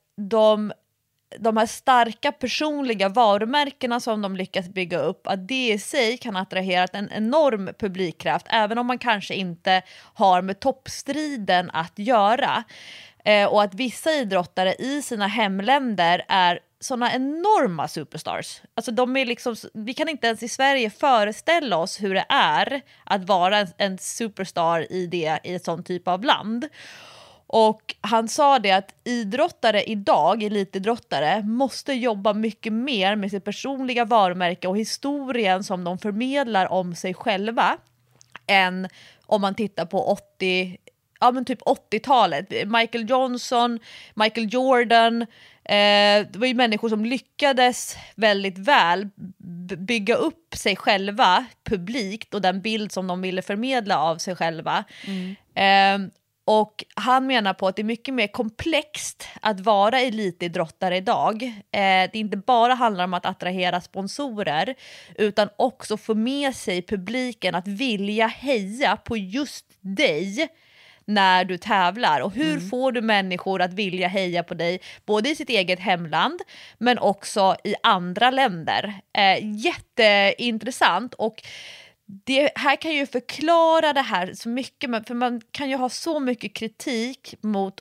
de här starka personliga varumärkena som de lyckas bygga upp, att det i sig kan attrahera en enorm publikkraft, även om man kanske inte har med toppstriden att göra. Och att vissa idrottare i sina hemländer är såna enorma superstars. Alltså de är liksom, vi kan inte ens i Sverige föreställa oss hur det är att vara en superstar i ett sånt typ av land. Och han sa det att idrottare idag, elitidrottare, måste jobba mycket mer med sitt personliga varumärke och historien som de förmedlar om sig själva än om man tittar på 80-talet. Michael Johnson, Michael Jordan, det var ju människor som lyckades väldigt väl bygga upp sig själva publikt och den bild som de ville förmedla av sig själva. Och han menar på att det är mycket mer komplext att vara elitidrottare idag. Det inte bara handlar om att attrahera sponsorer utan också få med sig publiken att vilja heja på just dig när du tävlar. Och hur får du människor att vilja heja på dig både i sitt eget hemland men också i andra länder? Jätteintressant, och det här kan ju förklara det här så mycket, för man kan ju ha så mycket kritik mot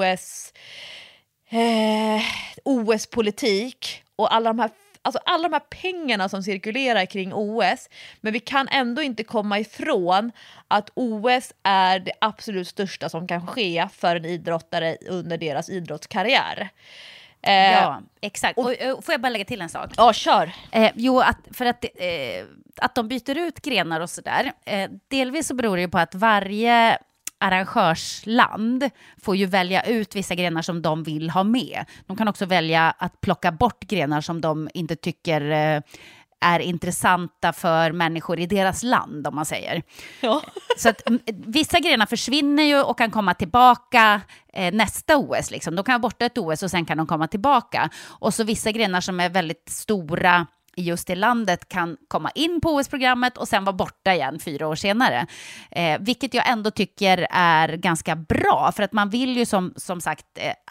OS-politik och alla de här pengarna som cirkulerar kring OS, men vi kan ändå inte komma ifrån att OS är det absolut största som kan ske för en idrottare under deras idrottskarriär. Ja, exakt. Och får jag bara lägga till en sak? Ja, kör. Att de byter ut grenar och sådär, delvis så beror det ju på att varje arrangörsland får ju välja ut vissa grenar som de vill ha med. De kan också välja att plocka bort grenar som de inte tycker är intressanta för människor i deras land, om man säger. Ja. Så att vissa grenar försvinner ju och kan komma tillbaka nästa OS. Liksom. De kan vara borta ett OS och sen kan de komma tillbaka. Och så vissa grenar som är väldigt stora i just det landet kan komma in på OS-programmet och sen vara borta igen 4 år senare. Vilket jag ändå tycker är ganska bra, för att man vill ju som sagt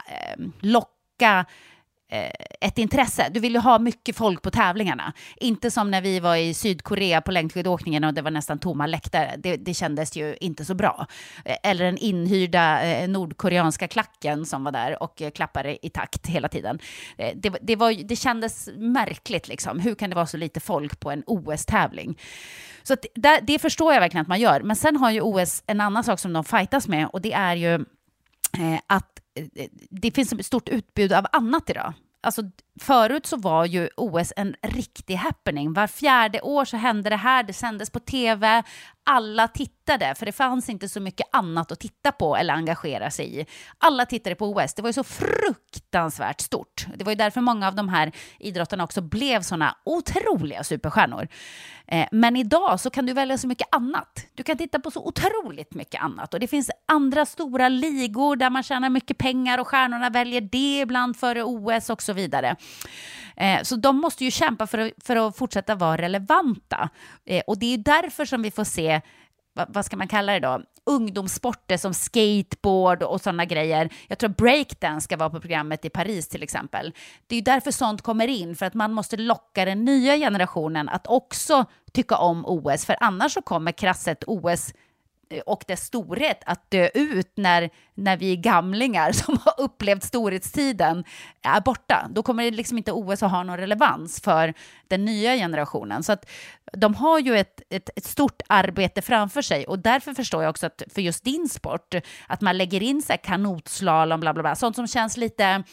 locka ett intresse. Du vill ju ha mycket folk på tävlingarna. Inte som när vi var i Sydkorea på längdskidåkningen och det var nästan tomma läktare. Det kändes ju inte så bra. Eller den inhyrda nordkoreanska klacken som var där och klappade i takt hela tiden. Det kändes märkligt liksom. Hur kan det vara så lite folk på en OS-tävling? Så att det förstår jag verkligen att man gör. Men sen har ju OS en annan sak som de fightas med, och det är ju att det finns ett stort utbud av annat idag. Alltså förut så var ju OS en riktig happening. Var 4:e år så hände det här, det sändes på tv, alla tittade, för det fanns inte så mycket annat att titta på eller engagera sig i. Alla tittade på OS, det var ju så fruktansvärt stort. Det var ju därför många av de här idrottarna också blev såna otroliga superstjärnor. Men idag så kan du välja så mycket annat. Du kan titta på så otroligt mycket annat. Och det finns andra stora ligor där man tjänar mycket pengar och stjärnorna väljer det ibland före OS och så vidare. Så de måste ju kämpa för att fortsätta vara relevanta. Och det är därför som vi får se, vad ska man kalla det då? Ungdomssporter som skateboard och sådana grejer. Jag tror breakdance ska vara på programmet i Paris till exempel. Det är ju därför sånt kommer in, för att man måste locka den nya generationen att också tycka om OS. För annars så kommer krasset OS och dess storhet att dö ut när vi gamlingar som har upplevt storhetstiden är borta. Då kommer det liksom inte OS att ha någon relevans för den nya generationen. Så att de har ju ett stort arbete framför sig, och därför förstår jag också att för just din sport att man lägger in så här kanotslalom, bla bla bla, sånt som känns lite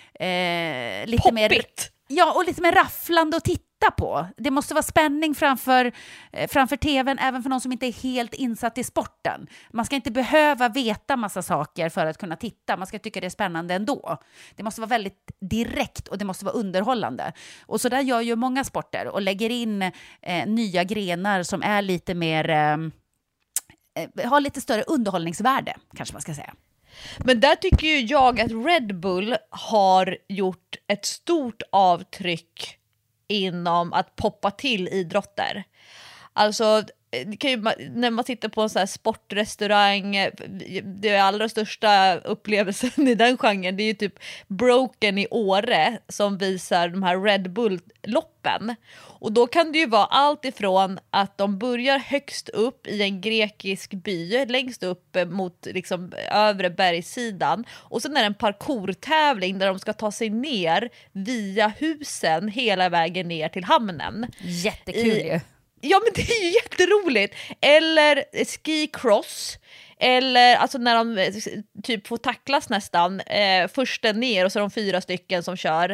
mer, ja, och lite mer rafflande att titta på. Det måste vara spänning framför tvn, även för någon som inte är helt insatt i sporten. Man ska inte behöva veta massa saker för att kunna titta. Man ska tycka det är spännande ändå. Det måste vara väldigt direkt och det måste vara underhållande. Och så där gör ju många sporter och lägger in nya grenar som är lite mer har lite större underhållningsvärde, kanske man ska säga. Men där tycker ju jag att Red Bull har gjort ett stort avtryck inom att poppa till idrotter. Alltså det kan ju, när man sitter på en sån här sportrestaurang, det allra största upplevelsen i den genren, det är ju typ Broken i Åre som visar de här Red Bull-loppen. Och då kan det ju vara allt ifrån att de börjar högst upp i en grekisk by, längst upp mot liksom övre bergssidan, och sen är det en parkourtävling där de ska ta sig ner via husen hela vägen ner till hamnen. Jättekul ju. Ja, men det är ju jätteroligt. Eller ski cross. Eller alltså när de typ får tacklas nästan först ner och så är de 4 stycken som kör.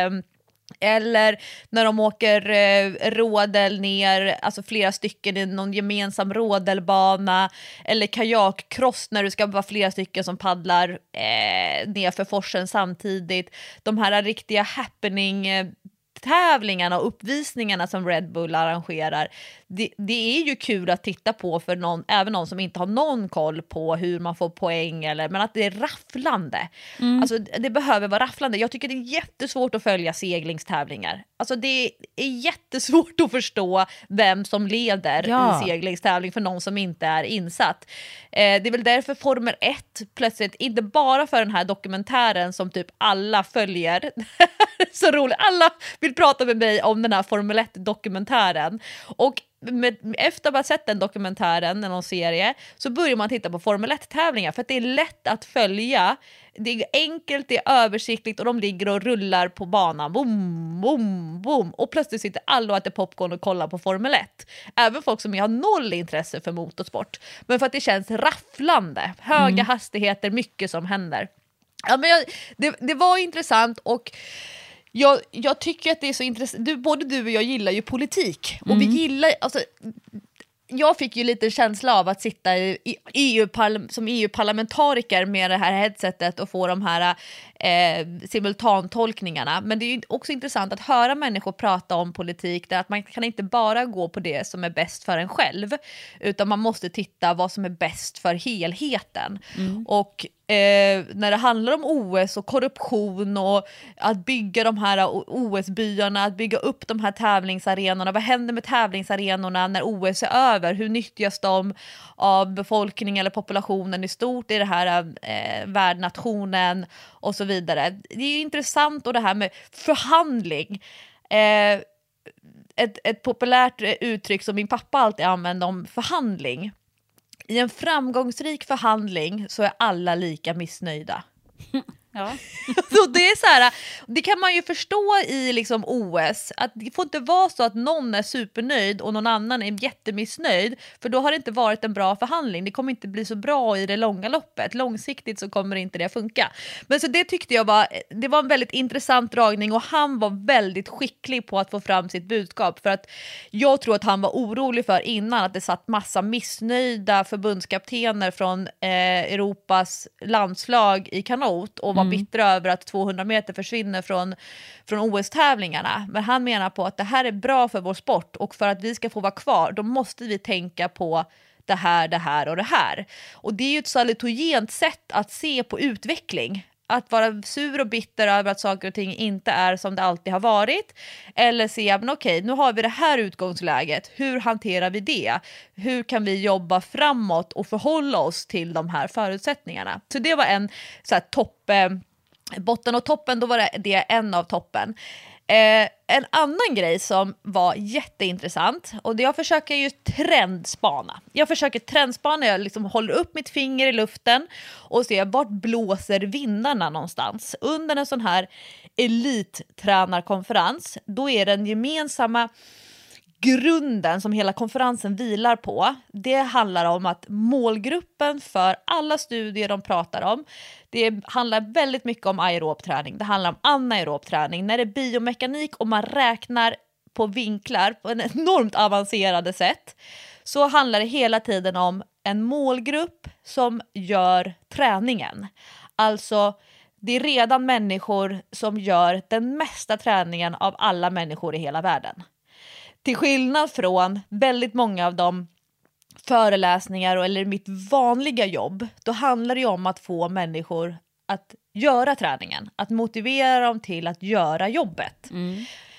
Eller när de åker rådel ner, alltså flera stycken i någon gemensam rådelbana. Eller kajakkross när du ska vara flera stycken som paddlar ner för forsen samtidigt. De här riktiga happening-tävlingarna och uppvisningarna som Red Bull arrangerar, det är ju kul att titta på för även någon som inte har någon koll på hur man får poäng, men att det är rafflande. Alltså det behöver vara rafflande. Jag tycker det är jättesvårt att följa seglingstävlingar. Alltså det är jättesvårt att förstå vem som leder i seglingstävling för någon som inte är insatt. Det är väl därför Formel 1 plötsligt, inte bara för den här dokumentären som typ alla följer, så roligt, alla vill prata med mig om den här Formel 1-dokumentären. Och efter att ha sett den dokumentären, någon serie, så börjar man titta på Formel 1-tävlingar för att det är lätt att följa. Det är enkelt, det är översiktligt och de ligger och rullar på banan. Boom, boom, boom. Och plötsligt sitter alla och äter popcorn och kollar på Formel 1. Även folk som har noll intresse för motorsport. Men för att det känns rafflande. Höga hastigheter, mycket som händer. Ja, men det var intressant och jag tycker att det är så intressant. Både du och jag gillar ju politik. Och vi gillar, alltså, jag fick ju lite känsla av att sitta som EU-parlamentariker med det här headsetet och få de här simultantolkningarna. Men det är ju också intressant att höra människor prata om politik, där att man kan inte bara gå på det som är bäst för en själv, utan man måste titta vad som är bäst för helheten. Och när det handlar om OS och korruption och att bygga de här OS-byarna, att bygga upp de här tävlingsarenorna, vad händer med tävlingsarenorna när OS är över? Hur nyttjas de av befolkningen eller populationen i stort i det här värdnationen och så vidare. Det är ju intressant, och det här med förhandling. Ett populärt uttryck som min pappa alltid använde om förhandling. I en framgångsrik förhandling så är alla lika missnöjda. Ja. Så det är så här, det kan man ju förstå i liksom OS, att det får inte vara så att någon är supernöjd och någon annan är jättemissnöjd, för då har det inte varit en bra förhandling. Det kommer inte bli så bra i det långa loppet. Långsiktigt så kommer inte det funka. Men så det tyckte jag var en väldigt intressant dragning, och han var väldigt skicklig på att få fram sitt budskap, för att jag tror att han var orolig för innan att det satt massa missnöjda förbundskaptener från Europas landslag i kanot och var bittra över att 200 meter försvinner från OS-tävlingarna. Men han menar på att det här är bra för vår sport, och för att vi ska få vara kvar då måste vi tänka på det här och det här. Och det är ju ett salutogent sätt att se på utveckling. Att vara sur och bitter över att saker och ting inte är som det alltid har varit. Eller se, men okej, nu har vi det här utgångsläget. Hur hanterar vi det? Hur kan vi jobba framåt och förhålla oss till de här förutsättningarna? Så det var en så här botten och toppen, då var det en av toppen. En annan grej som var jätteintressant, och jag försöker ju trendspana. Jag liksom håller upp mitt finger i luften och ser vart blåser vindarna någonstans. Under en sån här elittränarkonferens, då är den gemensamma grunden som hela konferensen vilar på, det handlar om att målgruppen för alla studier de pratar om, det handlar väldigt mycket om aerob träning. Det handlar om anaerob träning. När det är biomekanik och man räknar på vinklar på en enormt avancerade sätt, så handlar det hela tiden om en målgrupp som gör träningen. Alltså, det är redan människor som gör den mesta träningen av alla människor i hela världen. Till skillnad från väldigt många av de föreläsningar eller mitt vanliga jobb, då handlar det ju om att få människor att göra träningen, att motivera dem till att göra jobbet.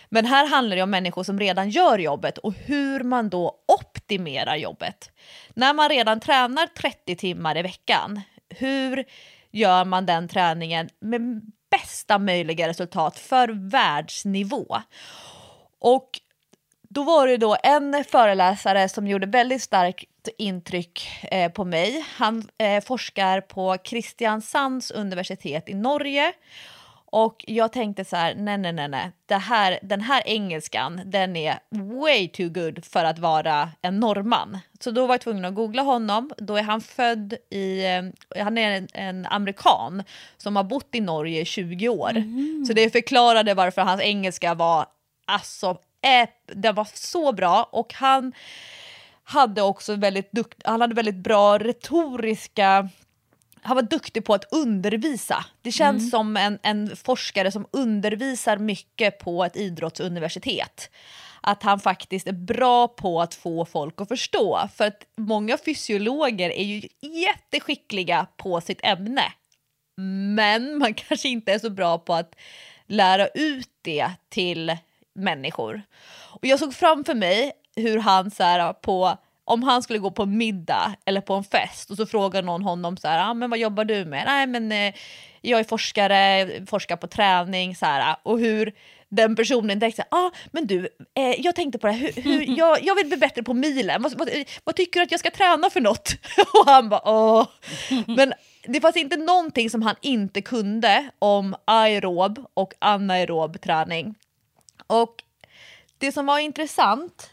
Men här handlar det om människor som redan gör jobbet och hur man då optimerar jobbet. När man redan tränar 30 timmar i veckan, hur gör man den träningen med bästa möjliga resultat för världsnivå? Och då var det då en föreläsare som gjorde väldigt starkt intryck på mig. Han forskar på Kristiansands universitet i Norge. Och jag tänkte så här, nej. Den här engelskan, den är way too good för att vara en norrman. Så då var jag tvungen att googla honom. Då är han född han är en amerikan som har bott i Norge i 20 år. Så det förklarade varför hans engelska var, alltså, det var så bra. Och han hade också väldigt bra retoriska. Han var duktig på att undervisa. Det känns som en forskare som undervisar mycket på ett idrottsuniversitet. Att han faktiskt är bra på att få folk att förstå. För att många fysiologer är ju jätteskickliga på sitt ämne. Men man kanske inte är så bra på att lära ut det till människor. Och jag såg framför mig hur han så här om han skulle gå på middag eller på en fest och så frågar någon honom så här, men vad jobbar du med? Nej, men jag är forskar på träning så här, och hur den personen tänkte så här, men du, jag tänkte på det här, jag vill bli bättre på milen. Vad tycker du att jag ska träna för något? Och han bara, Men det fanns inte någonting som han inte kunde om aerob och anaerob träning. Och det som var intressant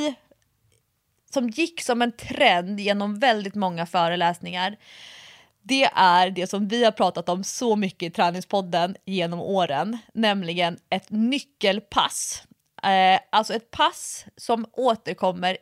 som gick som en trend genom väldigt många föreläsningar, det är det som vi har pratat om så mycket i Träningspodden genom åren, nämligen ett nyckelpass. Alltså ett pass som återkommer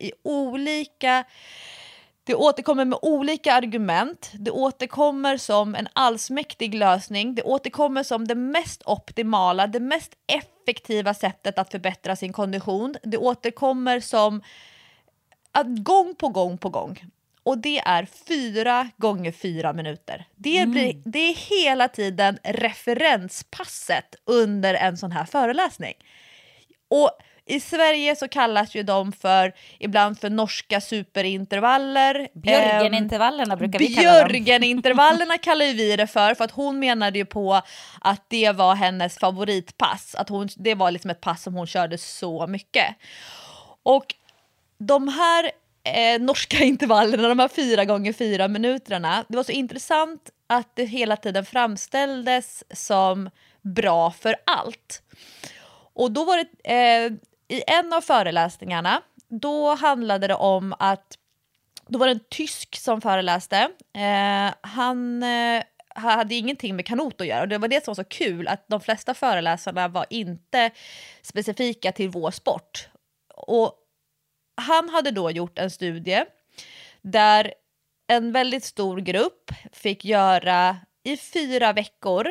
det återkommer med olika argument, det återkommer som en allsmäktig lösning, det återkommer som det mest optimala, det mest effektiva sättet att förbättra sin kondition, det återkommer som att gång på gång. Och det är 4 gånger 4 minuter. Det är hela tiden referenspasset under en sån här föreläsning. Och i Sverige så kallas ju de ibland för norska superintervaller. Björgenintervallerna brukar vi kalla dem. Björgenintervallerna kallar vi det för att hon menade ju på att det var hennes favoritpass. Att det var liksom ett pass som hon körde så mycket. Och de här norska intervallerna, de här 4 gånger 4 minuterna, det var så intressant att det hela tiden framställdes som bra för allt. Och då var det i en av föreläsningarna, då handlade det om att då var det en tysk som föreläste. Han hade ingenting med kanot att göra, och det var det som var så kul, att de flesta föreläsarna var inte specifika till vår sport. Och han hade då gjort en studie där en väldigt stor grupp fick göra i 4 veckor,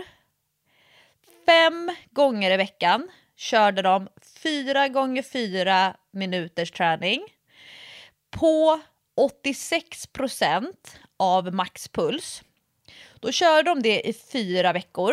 5 gånger i veckan körde de 4 gånger 4 minuters träning på 86% av maxpuls. Då körde de det i 4 veckor.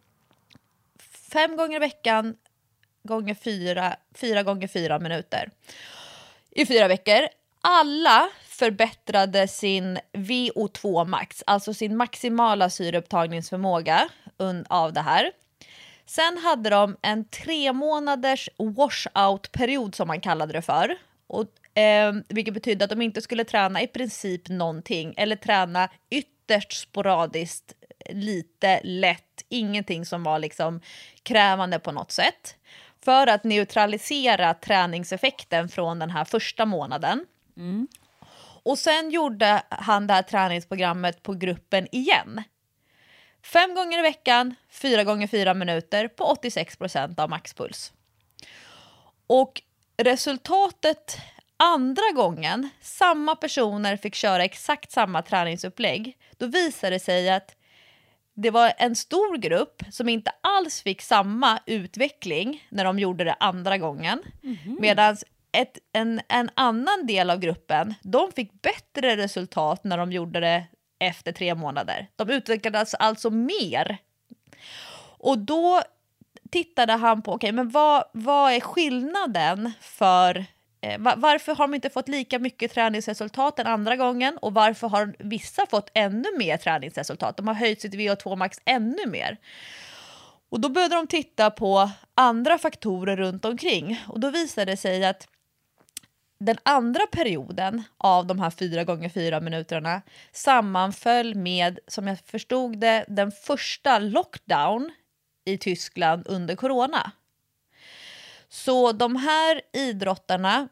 5 gånger i veckan gånger 4 gånger 4 minuter. I 4 veckor. Alla förbättrade sin VO2 max, alltså sin maximala syreupptagningsförmåga av det här. Sen hade de en 3 månaders washout-period som man kallade det för. Och, vilket betydde att de inte skulle träna i princip någonting, eller träna ytterst sporadiskt, lite lätt, ingenting som var liksom krävande på något sätt. För att neutralisera träningseffekten från den här första månaden. Och sen gjorde han det här träningsprogrammet på gruppen igen. 5 gånger i veckan, 4 gånger 4 minuter på 86% av maxpuls. Och resultatet andra gången, samma personer fick köra exakt samma träningsupplägg, då visade det sig att det var en stor grupp som inte alls fick samma utveckling när de gjorde det andra gången. Medan en annan del av gruppen, de fick bättre resultat när de gjorde det efter 3 månader. De utvecklades alltså mer. Och då tittade han på, okej, men vad är skillnaden för... varför har de inte fått lika mycket träningsresultat den andra gången? Och varför har vissa fått ännu mer träningsresultat? De har höjt sitt VO2 max ännu mer. Och då började de titta på andra faktorer runt omkring. Och då visade det sig att den andra perioden av de här 4x4 minuterna sammanföll med, som jag förstod det, den första lockdown i Tyskland under corona. Så de här idrottarna,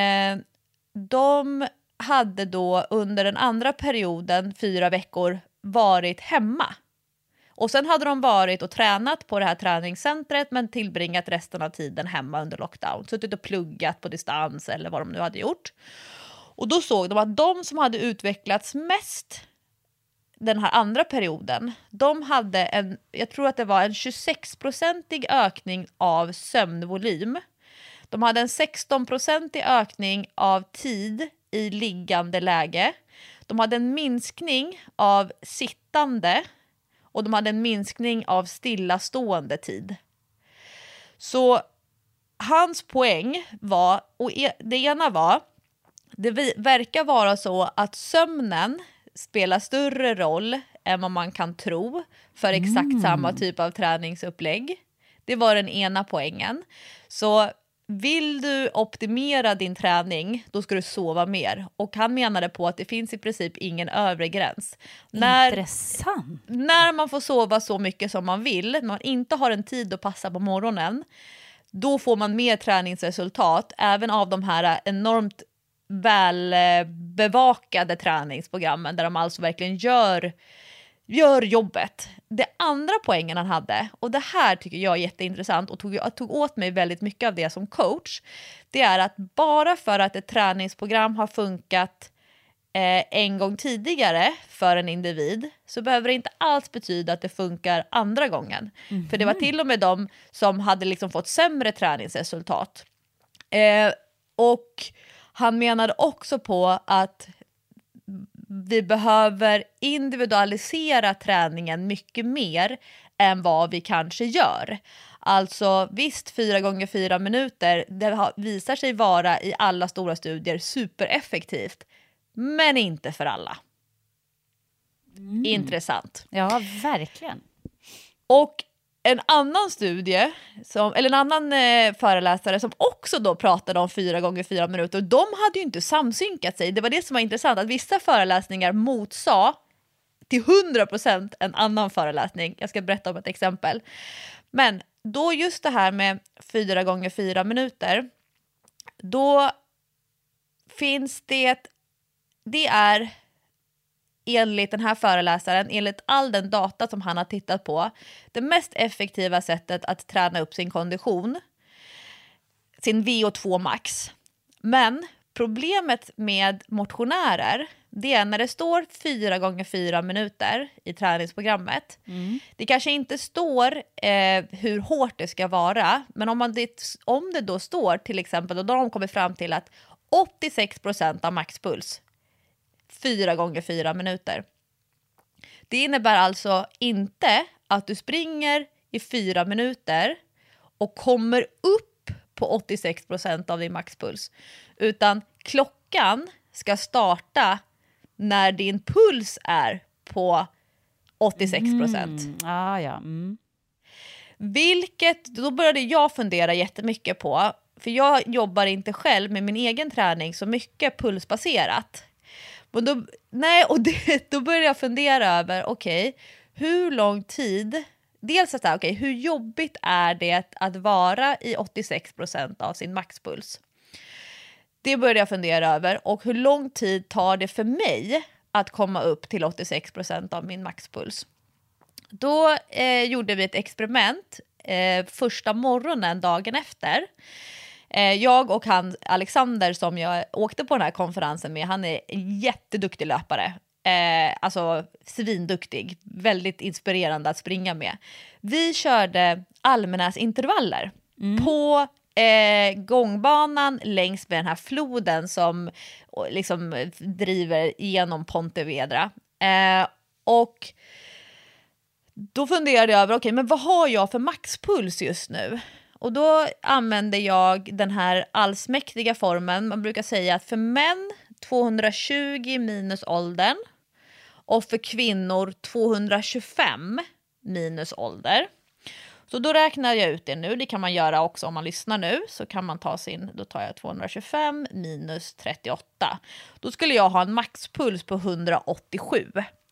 de hade då under den andra perioden 4 veckor varit hemma. Och sen hade de varit och tränat på det här träningscentret men tillbringat resten av tiden hemma under lockdown. Suttit och pluggat på distans eller vad de nu hade gjort. Och då såg de att de som hade utvecklats mest den här andra perioden, de hade jag tror att det var en 26-procentig ökning av sömnvolym. De hade en 16-procentig ökning av tid i liggande läge. De hade en minskning av sittande och de hade en minskning av stillastående tid. Så hans poäng var, och det ena var, det verkar vara så att sömnen spelar större roll än vad man kan tro för exakt samma typ av träningsupplägg. Det var den ena poängen. Så vill du optimera din träning, då ska du sova mer. Och han menade på att det finns i princip ingen övre gräns. Intressant. När man får sova så mycket som man vill, när man inte har en tid att passa på morgonen, då får man mer träningsresultat, även av de här enormt välbevakade träningsprogrammen där de alltså verkligen gör jobbet. Det andra poängen han hade, och det här tycker jag är jätteintressant och tog åt mig väldigt mycket av det som coach, det är att bara för att ett träningsprogram har funkat en gång tidigare för en individ, så behöver det inte alls betyda att det funkar andra gången. För det var till och med de som hade liksom fått sämre träningsresultat. Och han menade också på att vi behöver individualisera träningen mycket mer än vad vi kanske gör. Alltså visst, 4x4 minuter, det visar sig vara i alla stora studier supereffektivt, men inte för alla. Intressant. Ja, verkligen. Och en annan studie, eller en annan föreläsare som också då pratade om 4x4 minuter, de hade ju inte samsynkat sig. Det var det som var intressant, att vissa föreläsningar motsa till 100% en annan föreläsning. Jag ska berätta om ett exempel. Men då just det här med 4x4 minuter, då finns det är enligt den här föreläsaren, enligt all den data som han har tittat på, det mest effektiva sättet att träna upp sin kondition, sin VO2 max. Men problemet med motionärer, det är när det står 4x4 minuter i träningsprogrammet. Det kanske inte står hur hårt det ska vara, men om det då står till exempel, och då har de kommit fram till att 86% av maxpuls 4x4 minuter. Det innebär alltså inte att du springer i 4 minuter och kommer upp på 86% av din maxpuls, utan klockan ska starta när din puls är på 86%. Vilket, då började jag fundera jättemycket på, för jag jobbar inte själv med min egen träning så mycket pulsbaserat. Och då började jag fundera över, okej, hur lång tid, dels att hur jobbigt är det att vara i 86% av sin maxpuls? Det började jag fundera över, och hur lång tid tar det för mig att komma upp till 86% av min maxpuls? Då gjorde vi ett experiment första morgonen dagen efter. Jag och han Alexander som jag åkte på den här konferensen med, han är en jätteduktig löpare. Alltså svinduktig, väldigt inspirerande att springa med. Vi körde Almenäs-intervaller på gångbanan längs med den här floden som liksom driver genom Pontevedra. Och då funderade jag över, okej, men vad har jag för maxpuls just nu? Och då använde jag den här allsmäktiga formen. Man brukar säga att för män 220 minus åldern och för kvinnor 225 minus ålder. Så då räknar jag ut det nu. Det kan man göra också om man lyssnar nu. Så kan man då tar jag 225 minus 38. Då skulle jag ha en maxpuls på 187.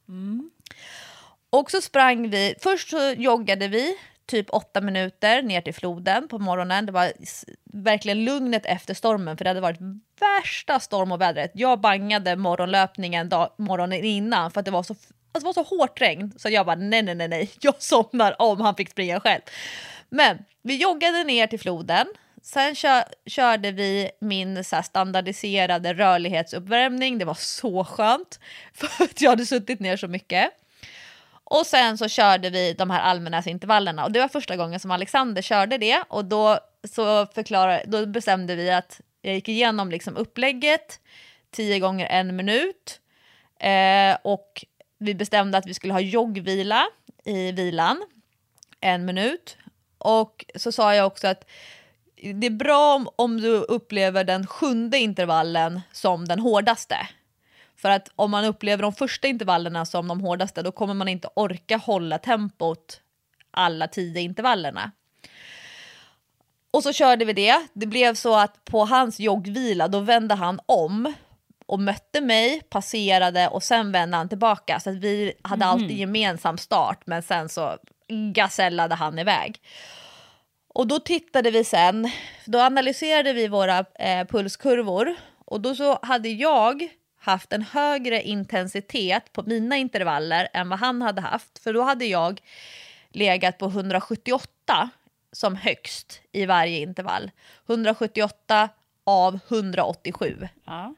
Och så sprang vi, först så joggade vi typ 8 minuter ner till floden på morgonen. Det var verkligen lugnet efter stormen, för det hade varit värsta stormovädret. Jag bangade morgonlöpningen morgonen innan för att det var så hårt regn. Så jag bara nej, jag somnar om han fick springa själv. Men vi joggade ner till floden. Sen körde vi min så här standardiserade rörlighetsuppvärmning. Det var så skönt för att jag hade suttit ner så mycket. Och sen så körde vi de här Almenäsintervallerna. Och det var första gången som Alexander körde det. Och då bestämde vi att jag gick igenom liksom upplägget 10 gånger 1 minut. Och vi bestämde att vi skulle ha joggvila i vilan 1 minut. Och så sa jag också att det är bra om du upplever den 7:e intervallen som den hårdaste. För att om man upplever de första intervallerna som de hårdaste, då kommer man inte orka hålla tempot alla 10 intervallerna. Och så körde vi det. Det blev så att på hans joggvila, då vände han om och mötte mig, passerade och sen vände han tillbaka. Så att vi hade alltid gemensam start, men sen så gasellade han iväg. Och då tittade vi sen, då analyserade vi våra pulskurvor. Och då så hade jag haft en högre intensitet på mina intervaller än vad han hade haft. För då hade jag legat på 178 som högst i varje intervall. 178 av 187. Ja.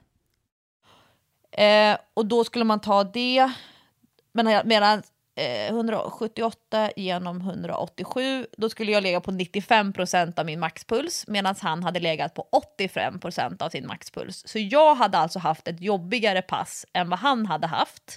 Och då skulle man ta det, medan 178 genom 187, då skulle jag lägga på 95% av min maxpuls, medan han hade legat på 85% av sin maxpuls. Så jag hade alltså haft ett jobbigare pass än vad han hade haft.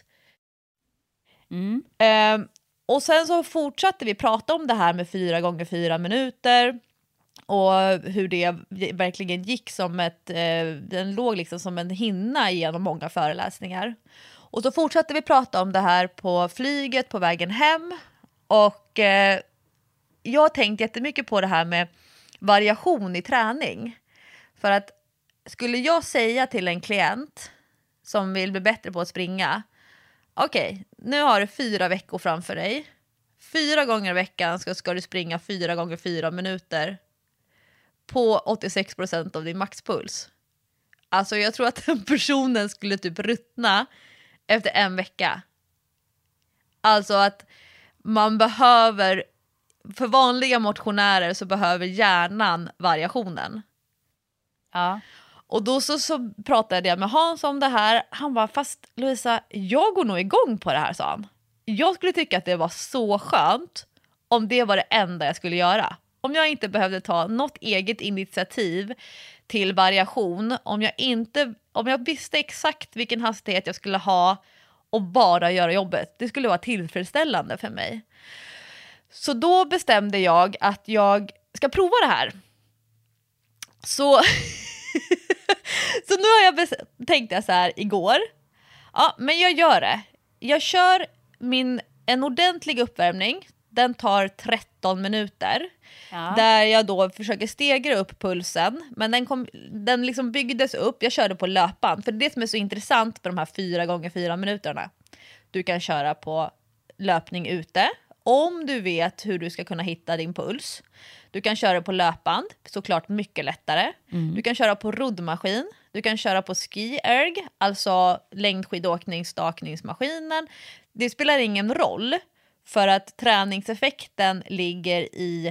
Och sen så fortsatte vi prata om det här med 4 gånger 4 minuter och hur det verkligen gick som den låg liksom som en hinna genom många föreläsningar. Och så fortsatte vi prata om det här på flyget på vägen hem. Och jag tänkte jättemycket på det här med variation i träning. För att skulle jag säga till en klient som vill bli bättre på att springa: okej, nu har du 4 veckor framför dig. 4 gånger i veckan ska du springa 4 gånger 4 minuter på 86% av din maxpuls. Alltså jag tror att den personen skulle typ ruttna efter 1 vecka. Alltså att man behöver, för vanliga motionärer så behöver hjärnan variationen. Ja. Och då så pratade jag med Hans om det här. Han var fast Lovisa, jag går nog igång på det här, sa han. Jag skulle tycka att det var så skönt om det var det enda jag skulle göra. Om jag inte behövde ta något eget initiativ till variation. Om jag visste exakt vilken hastighet jag skulle ha och bara göra jobbet. Det skulle vara tillfredsställande för mig. Så då bestämde jag att jag ska prova det här. Så nu har jag tänkte jag så här igår. Ja, men jag gör det. Jag kör en ordentlig uppvärmning. Den tar 13 minuter. Ja. Där jag då försöker stegra upp pulsen. Men den liksom byggdes upp. Jag körde på löpan. För det som är så intressant på de här 4 gånger 4 minuterna. Du kan köra på löpning ute. Om du vet hur du ska kunna hitta din puls. Du kan köra på löpband. Såklart mycket lättare. Du kan köra på roddmaskin. Du kan köra på ski-erg. Alltså längdskidåkning-stakningsmaskinen. Det spelar ingen roll. För att träningseffekten ligger i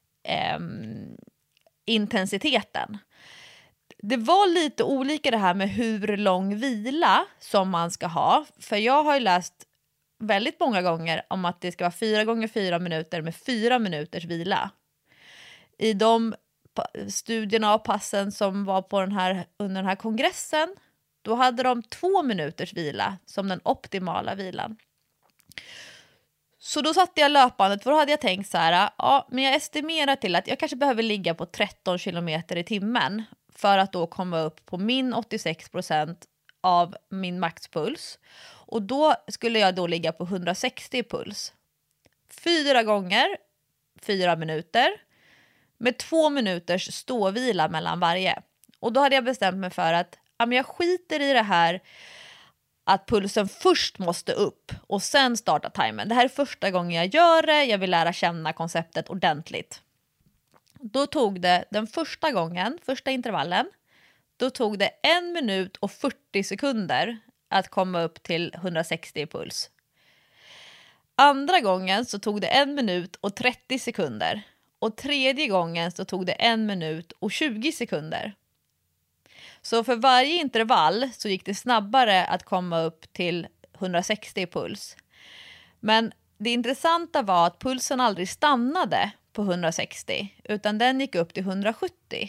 intensiteten. Det var lite olika det här med hur lång vila som man ska ha. För jag har ju läst väldigt många gånger om att det ska vara 4 gånger 4 minuter med 4 minuters vila. I de studierna och passen som var på under den här kongressen, då hade de 2 minuters vila som den optimala vilan. Så då satte jag löpbandet, för då hade jag tänkt så här, ja, men jag estimerar till att jag kanske behöver ligga på 13 kilometer i timmen för att då komma upp på min 86% av min maxpuls. Och då skulle jag då ligga på 160 puls. 4 gånger, 4 minuter, med 2 minuters ståvila mellan varje. Och då hade jag bestämt mig för att jag skiter i det här att pulsen först måste upp och sen starta timern. Det här är första gången jag gör det. Jag vill lära känna konceptet ordentligt. Då tog det den första gången, första intervallen, då tog det 1 minut och 40 sekunder att komma upp till 160 i puls. Andra gången så tog det 1 minut och 30 sekunder. Och tredje gången så tog det 1 minut och 20 sekunder. Så för varje intervall så gick det snabbare att komma upp till 160 i puls. Men det intressanta var att pulsen aldrig stannade på 160, utan den gick upp till 170.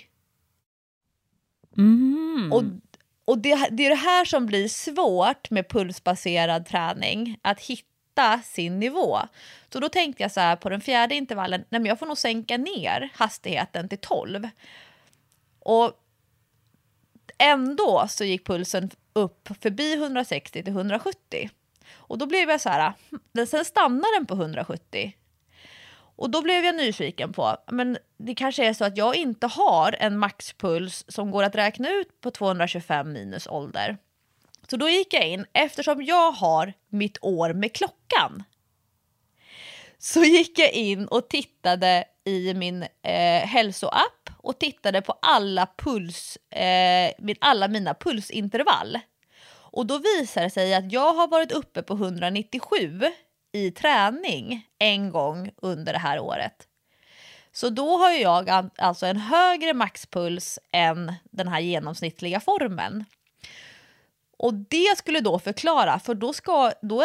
Och det är det här som blir svårt med pulsbaserad träning, att hitta sin nivå. Så då tänkte jag så här på den 4:e intervallen, nej men jag får nog sänka ner hastigheten till 12. Och ändå så gick pulsen upp förbi 160 till 170. Och då blev jag så här, sen stannar den på 170. Och då blev jag nyfiken på, men det kanske är så att jag inte har en maxpuls som går att räkna ut på 225 minus ålder. Så då gick jag in, eftersom jag har mitt år med klockan, så gick jag in och tittade i min hälsoapp och tittade på alla mina pulsintervall. Och då visar det sig att jag har varit uppe på 197 i träning en gång under det här året. Så då har jag alltså en högre maxpuls än den här genomsnittliga formen. Och det skulle då förklara, för då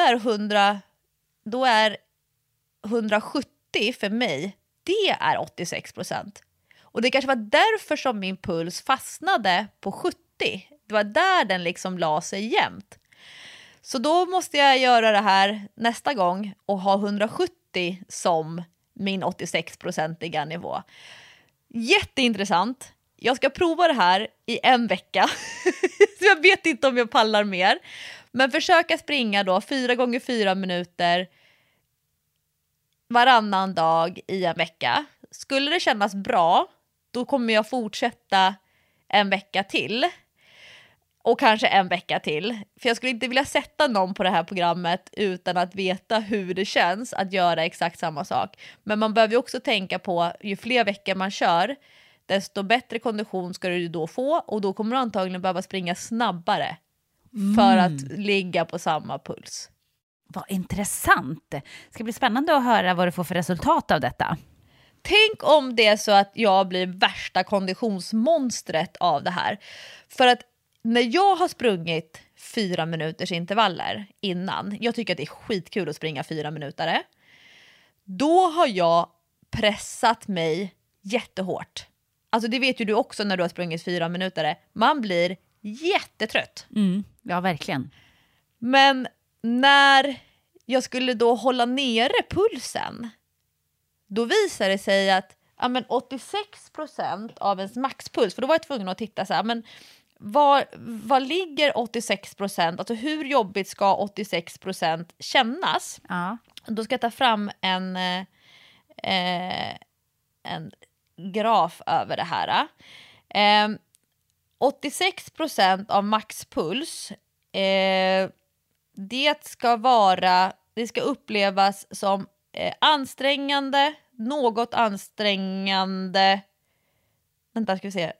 är 170 för mig, det är 86%. Och det kanske var därför som min puls fastnade på 70. Det var där den liksom la sig jämnt. Så då måste jag göra det här nästa gång och ha 170 som min 86-procentiga nivå. Jätteintressant. Jag ska prova det här i 1 vecka. Jag vet inte om jag pallar mer. Men försöka springa då 4 gånger 4 minuter varannan dag i 1 vecka. Skulle det kännas bra, då kommer jag fortsätta 1 vecka till. Och kanske 1 vecka till. För jag skulle inte vilja sätta någon på det här programmet utan att veta hur det känns att göra exakt samma sak. Men man behöver ju också tänka på, ju fler veckor man kör, desto bättre kondition ska du då få. Och då kommer du antagligen behöva springa snabbare för att ligga på samma puls. Vad intressant. Det ska bli spännande att höra vad du får för resultat av detta. Tänk om det är så att jag blir värsta konditionsmonstret av det här. För att när jag har sprungit 4 minuters intervaller innan, jag tycker att det är skitkul att springa 4 minuter, då har jag pressat mig jättehårt. Alltså det vet ju du också när du har sprungit 4 minuter. Man blir jättetrött. Ja, verkligen. Men när jag skulle då hålla nere pulsen, då visar det sig att 86% av ens maxpuls, för då var jag tvungen att titta så här, men vad ligger 86%? Alltså hur jobbigt ska 86% kännas? Ja. Då ska jag ta fram en graf över det här. 86% av maxpuls, det ska upplevas som ansträngande, något ansträngande. Vänta, ska vi se.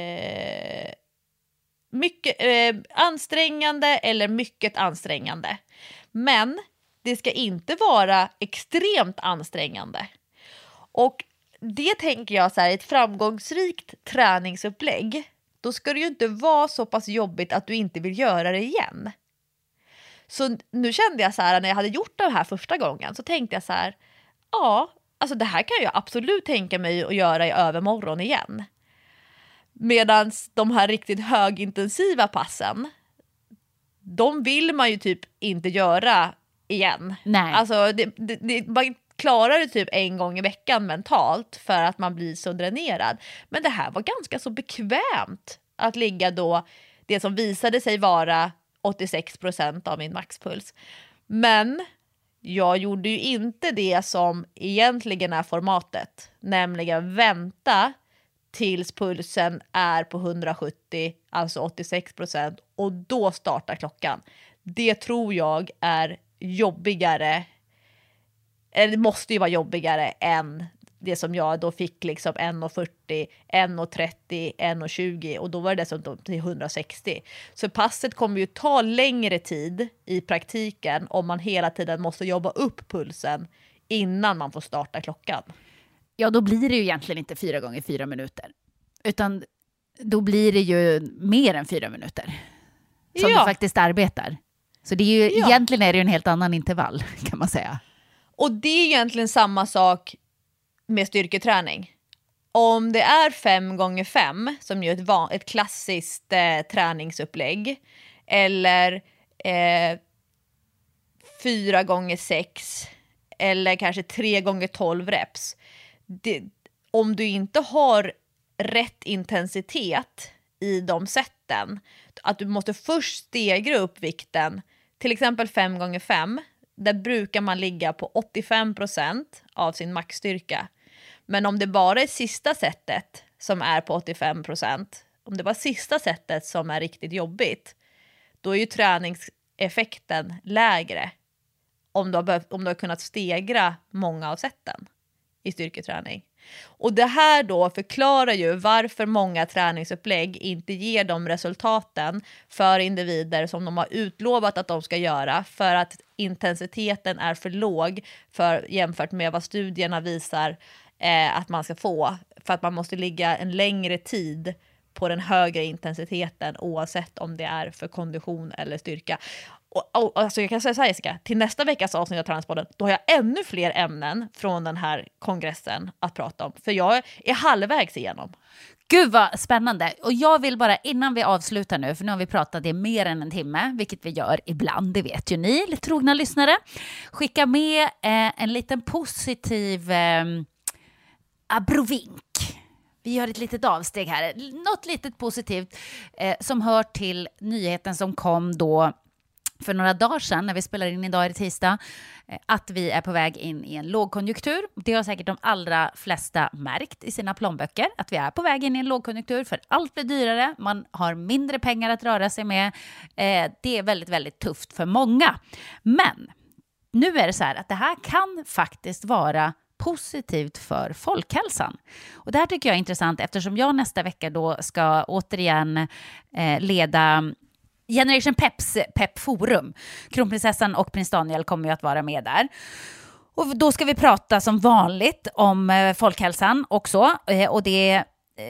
Mycket ansträngande eller mycket ansträngande. Men det ska inte vara extremt ansträngande. Och det tänker jag så här, ett framgångsrikt träningsupplägg, då ska det ju inte vara så pass jobbigt att du inte vill göra det igen. Så nu kände jag så här, när jag hade gjort det här första gången, så tänkte jag så här, ja, alltså det här kan jag absolut tänka mig att göra i övermorgon igen. Medan de här riktigt högintensiva passen, de vill man ju typ inte göra igen. Nej. Alltså man klarar det typ en gång i veckan mentalt för att man blir så dränerad. Men det här var ganska så bekvämt att ligga då, det som visade sig vara 86% av min maxpuls. Men jag gjorde ju inte det som egentligen är formatet, nämligen vänta tills pulsen är på 170, alltså 86%, och då startar klockan. Det tror jag är jobbigare, eller det måste ju vara jobbigare än det som jag då fick liksom 1,40, 1,30, 1,20 och då var det dessutom till 160. Så passet kommer ju ta längre tid i praktiken om man hela tiden måste jobba upp pulsen innan man får starta klockan. Ja, då blir det ju egentligen inte 4 gånger 4 minuter. Utan då blir det ju mer än 4 minuter som du faktiskt arbetar. Så det är ju, egentligen är det ju en helt annan intervall, kan man säga. Och det är egentligen samma sak med styrketräning. Om det är 5 gånger 5 som är ett klassiskt träningsupplägg, eller 4 gånger 6 eller kanske 3 gånger 12 reps. Om du inte har rätt intensitet i de sätten, att du måste först stegra upp vikten, till exempel 5 gånger 5, där brukar man ligga på 85% av sin maxstyrka. Men om det bara är sista sättet som är på 85%, om det var sista sättet som är riktigt jobbigt, då är ju träningseffekten lägre om du har kunnat stegra många av sätten i styrketräning. Och det här då förklarar ju varför många träningsupplägg inte ger de resultaten för individer som de har utlovat att de ska göra, för att intensiteten är för låg jämfört med vad studierna visar att man ska få, för att man måste ligga en längre tid på den högre intensiteten oavsett om det är för kondition eller styrka. Och alltså jag kan säga så här, Jessica, till nästa veckas avsnitt av Träningspodden, då har jag ännu fler ämnen från den här kongressen att prata om, för jag är halvvägs igenom. Gud vad spännande. Och jag vill bara, innan vi avslutar nu, för nu har vi pratat i mer än en timme, vilket vi gör ibland, det vet ju ni, trogna lyssnare, skicka med en liten positiv abrovink. Vi gör ett litet avsteg här, något litet positivt som hör till nyheten som kom då för några dagar sedan, när vi spelar in idag i tisdag, att vi är på väg in i en lågkonjunktur. Det har säkert de allra flesta märkt i sina plånböcker, att vi är på väg in i en lågkonjunktur, för allt blir dyrare, man har mindre pengar att röra sig med. Det är väldigt, väldigt tufft för många. Men nu är det så här att det här kan faktiskt vara positivt för folkhälsan. Och det här tycker jag är intressant, eftersom jag nästa vecka då ska återigen leda Generation Pep Forum. Kronprinsessan och prins Daniel kommer ju att vara med där. Och då ska vi prata som vanligt om folkhälsan också. Och det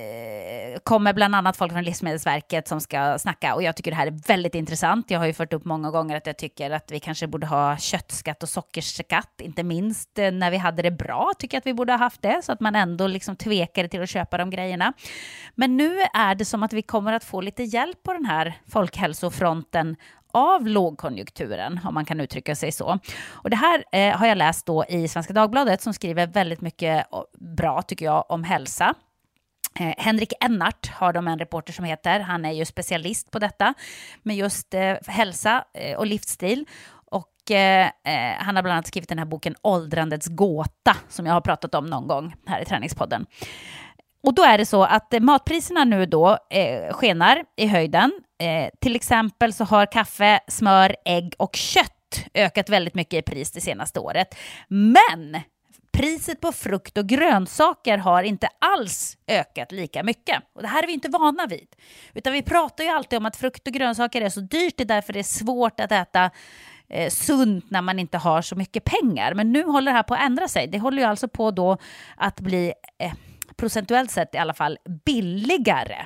kommer bland annat folk från Livsmedelsverket som ska snacka, och jag tycker det här är väldigt intressant. Jag har ju fört upp många gånger att jag tycker att vi kanske borde ha köttskatt och sockerskatt, inte minst när vi hade det bra, tycker jag att vi borde ha haft det, så att man ändå liksom tvekade till att köpa de grejerna. Men nu är det som att vi kommer att få lite hjälp på den här folkhälsofronten av lågkonjunkturen, om man kan uttrycka sig så. Och det här har jag läst då i Svenska Dagbladet, som skriver väldigt mycket bra, tycker jag, om hälsa. Henrik Ennart har de en reporter som heter, han är ju specialist på detta med just hälsa och livsstil, och han har bland annat skrivit den här boken Åldrandets gåta, som jag har pratat om någon gång här i Träningspodden. Och då är det så att matpriserna nu då skenar i höjden. Till exempel så har kaffe, smör, ägg och kött ökat väldigt mycket i pris det senaste året. Men priset på frukt och grönsaker har inte alls ökat lika mycket. Och det här är vi inte vana vid. Utan vi pratar ju alltid om att frukt och grönsaker är så dyrt. Det är därför det är svårt att äta sunt när man inte har så mycket pengar. Men nu håller det här på att ändra sig. Det håller ju alltså på då att bli procentuellt sett i alla fall billigare.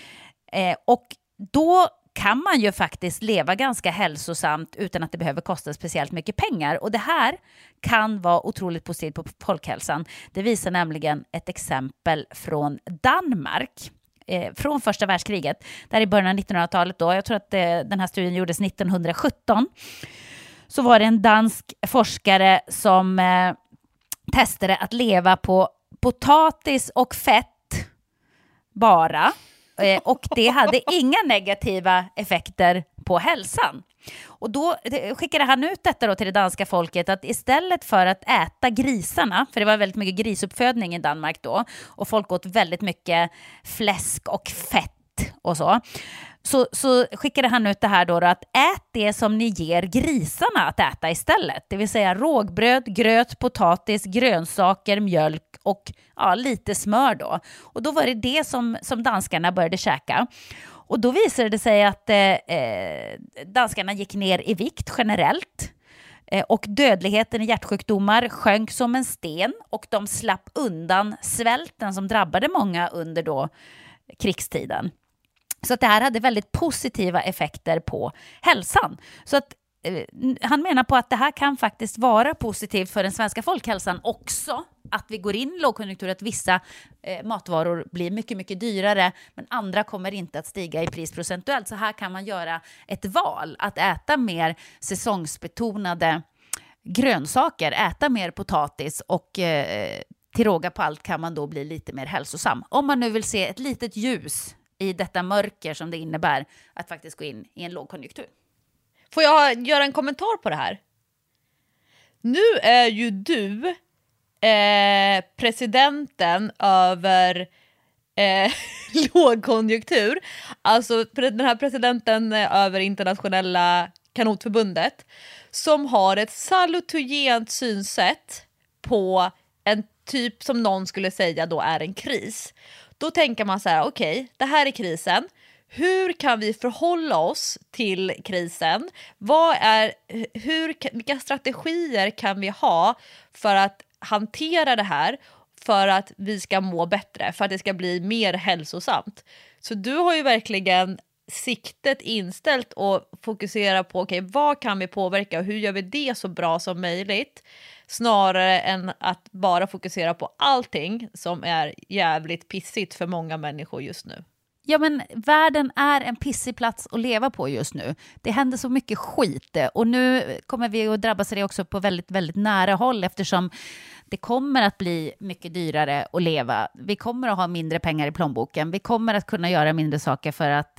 Och då kan man ju faktiskt leva ganska hälsosamt utan att det behöver kosta speciellt mycket pengar. Och det här kan vara otroligt positivt på folkhälsan. Det visar nämligen ett exempel från Danmark. Från första världskriget, där i början av 1900-talet då, jag tror att den här studien gjordes 1917, så var det en dansk forskare som testade att leva på potatis och fett bara. Och det hade inga negativa effekter på hälsan. Och då skickade han ut detta då till det danska folket, att istället för att äta grisarna, för det var väldigt mycket grisuppfödning i Danmark då, och folk åt väldigt mycket fläsk och fett och så skickade han ut det här då att ät det som ni ger grisarna att äta istället. Det vill säga rågbröd, gröt, potatis, grönsaker, mjölk och lite smör då. Och då var det som danskarna började käka. Och då visade det sig att danskarna gick ner i vikt generellt. Och dödligheten i hjärtsjukdomar sjönk som en sten. Och de slapp undan svälten som drabbade många under då krigstiden. Så att det här hade väldigt positiva effekter på hälsan. Så att han menar på att det här kan faktiskt vara positivt för den svenska folkhälsan också. Att vi går in i lågkonjunktur, att vissa matvaror blir mycket, mycket dyrare, men andra kommer inte att stiga i pris procentuellt. Så här kan man göra ett val att äta mer säsongsbetonade grönsaker, äta mer potatis och till råga på allt kan man då bli lite mer hälsosam. Om man nu vill se ett litet ljus i detta mörker som det innebär att faktiskt gå in i en lågkonjunktur. Får jag göra en kommentar på det här? Nu är ju du presidenten över lågkonjunktur. Alltså den här presidenten över internationella kanotförbundet som har ett salutogent synsätt på en typ som någon skulle säga då är en kris. Då tänker man så här, okej, det här är krisen. Hur kan vi förhålla oss till krisen? Vilka strategier kan vi ha för att hantera det här, för att vi ska må bättre, för att det ska bli mer hälsosamt? Så du har ju verkligen siktet inställt och fokusera på okej, vad kan vi påverka och hur gör vi det så bra som möjligt, snarare än att bara fokusera på allting som är jävligt pissigt för många människor just nu. Ja, men världen är en pissig plats att leva på just nu. Det händer så mycket skit och nu kommer vi att drabbas av det också på väldigt, väldigt nära håll eftersom det kommer att bli mycket dyrare att leva. Vi kommer att ha mindre pengar i plånboken. Vi kommer att kunna göra mindre saker för att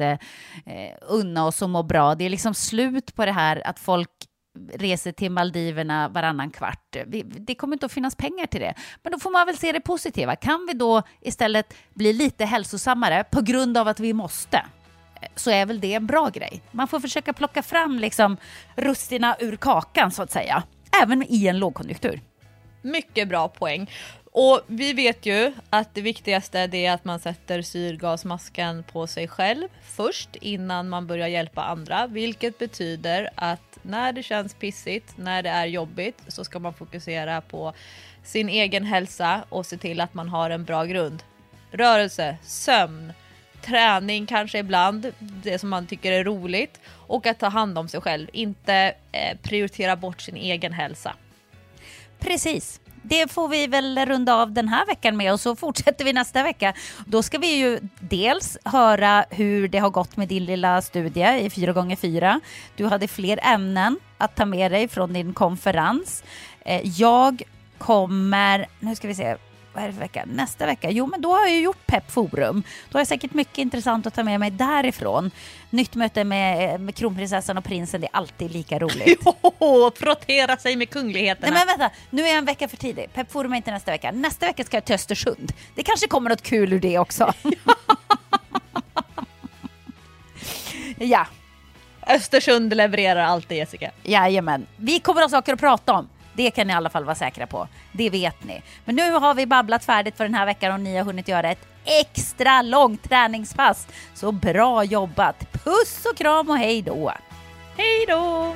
unna oss och må bra. Det är liksom slut på det här att folk reser till Maldiverna varannan kvart. Det kommer inte att finnas pengar till det. Men då får man väl se det positiva. Kan vi då istället bli lite hälsosammare på grund av att vi måste, så är väl det en bra grej. Man får försöka plocka fram liksom russina ur kakan så att säga. Även i en lågkonjunktur. Mycket bra poäng. Och vi vet ju att det viktigaste är att man sätter syrgasmasken på sig själv först innan man börjar hjälpa andra. Vilket betyder att när det känns pissigt, när det är jobbigt, så ska man fokusera på sin egen hälsa och se till att man har en bra grund. Rörelse, sömn, träning kanske ibland, det som man tycker är roligt, och att ta hand om sig själv. Inte prioritera bort sin egen hälsa. Precis. Det får vi väl runda av den här veckan med och så fortsätter vi nästa vecka. Då ska vi ju dels höra hur det har gått med din lilla studie i 4x4. Du hade fler ämnen att ta med dig från din konferens. Jag kommer, nu ska vi se, vad är det för vecka? Nästa vecka. Jo, men då har jag gjort Pepp Forum. Då har jag säkert mycket intressant att ta med mig därifrån. Nytt möte med kronprinsessan och prinsen, det är alltid lika roligt. Jo, frottera sig med kungligheterna. Nej, men vänta, nu är jag en vecka för tidig. Pepp Forum är inte nästa vecka. Nästa vecka ska jag till Östersund. Det kanske kommer något kul ur det också. Ja. Östersund levererar alltid, Jessica. Jajamän. Vi kommer att ha saker att prata om. Det kan ni i alla fall vara säkra på. Det vet ni. Men nu har vi babblat färdigt för den här veckan och ni har hunnit göra ett extra långt träningspass. Så bra jobbat. Puss och kram och hej då. Hej då!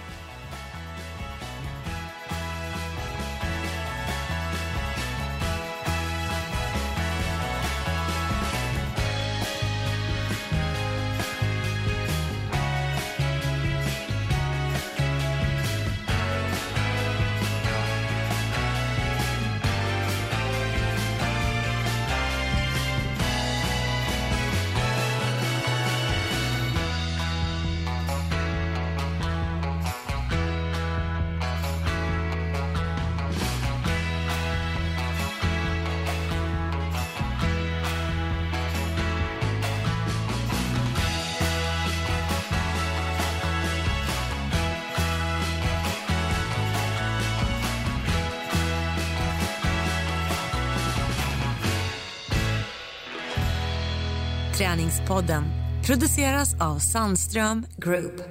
Träningspodden produceras av Sandström Group.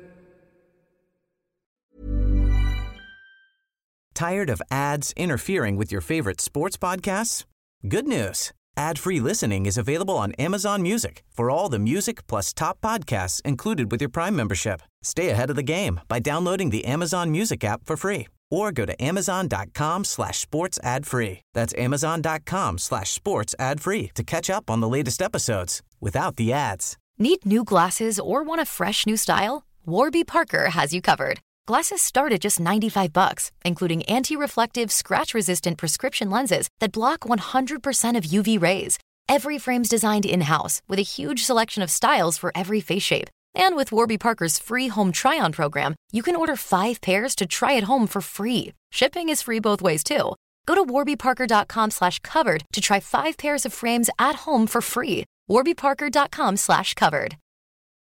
Tired of ads interfering with your favorite sports podcasts? Good news. Ad-free listening is available on Amazon Music for all the music plus top podcasts included with your Prime membership. Stay ahead of the game by downloading the Amazon Music app for free or go to amazon.com/sports ad free. That's amazon.com/sports ad free to catch up on the latest episodes without the ads. Need new glasses or want a fresh new style? Warby Parker has you covered. Glasses start at just $95, including anti-reflective, scratch-resistant prescription lenses that block 100% of UV rays. Every frame's designed in-house with a huge selection of styles for every face shape. And with Warby Parker's free home try-on program, you can order 5 pairs to try at home for free. Shipping is free both ways, too. Go to warbyparker.com/covered to try 5 pairs of frames at home for free. warbyparker.com/covered.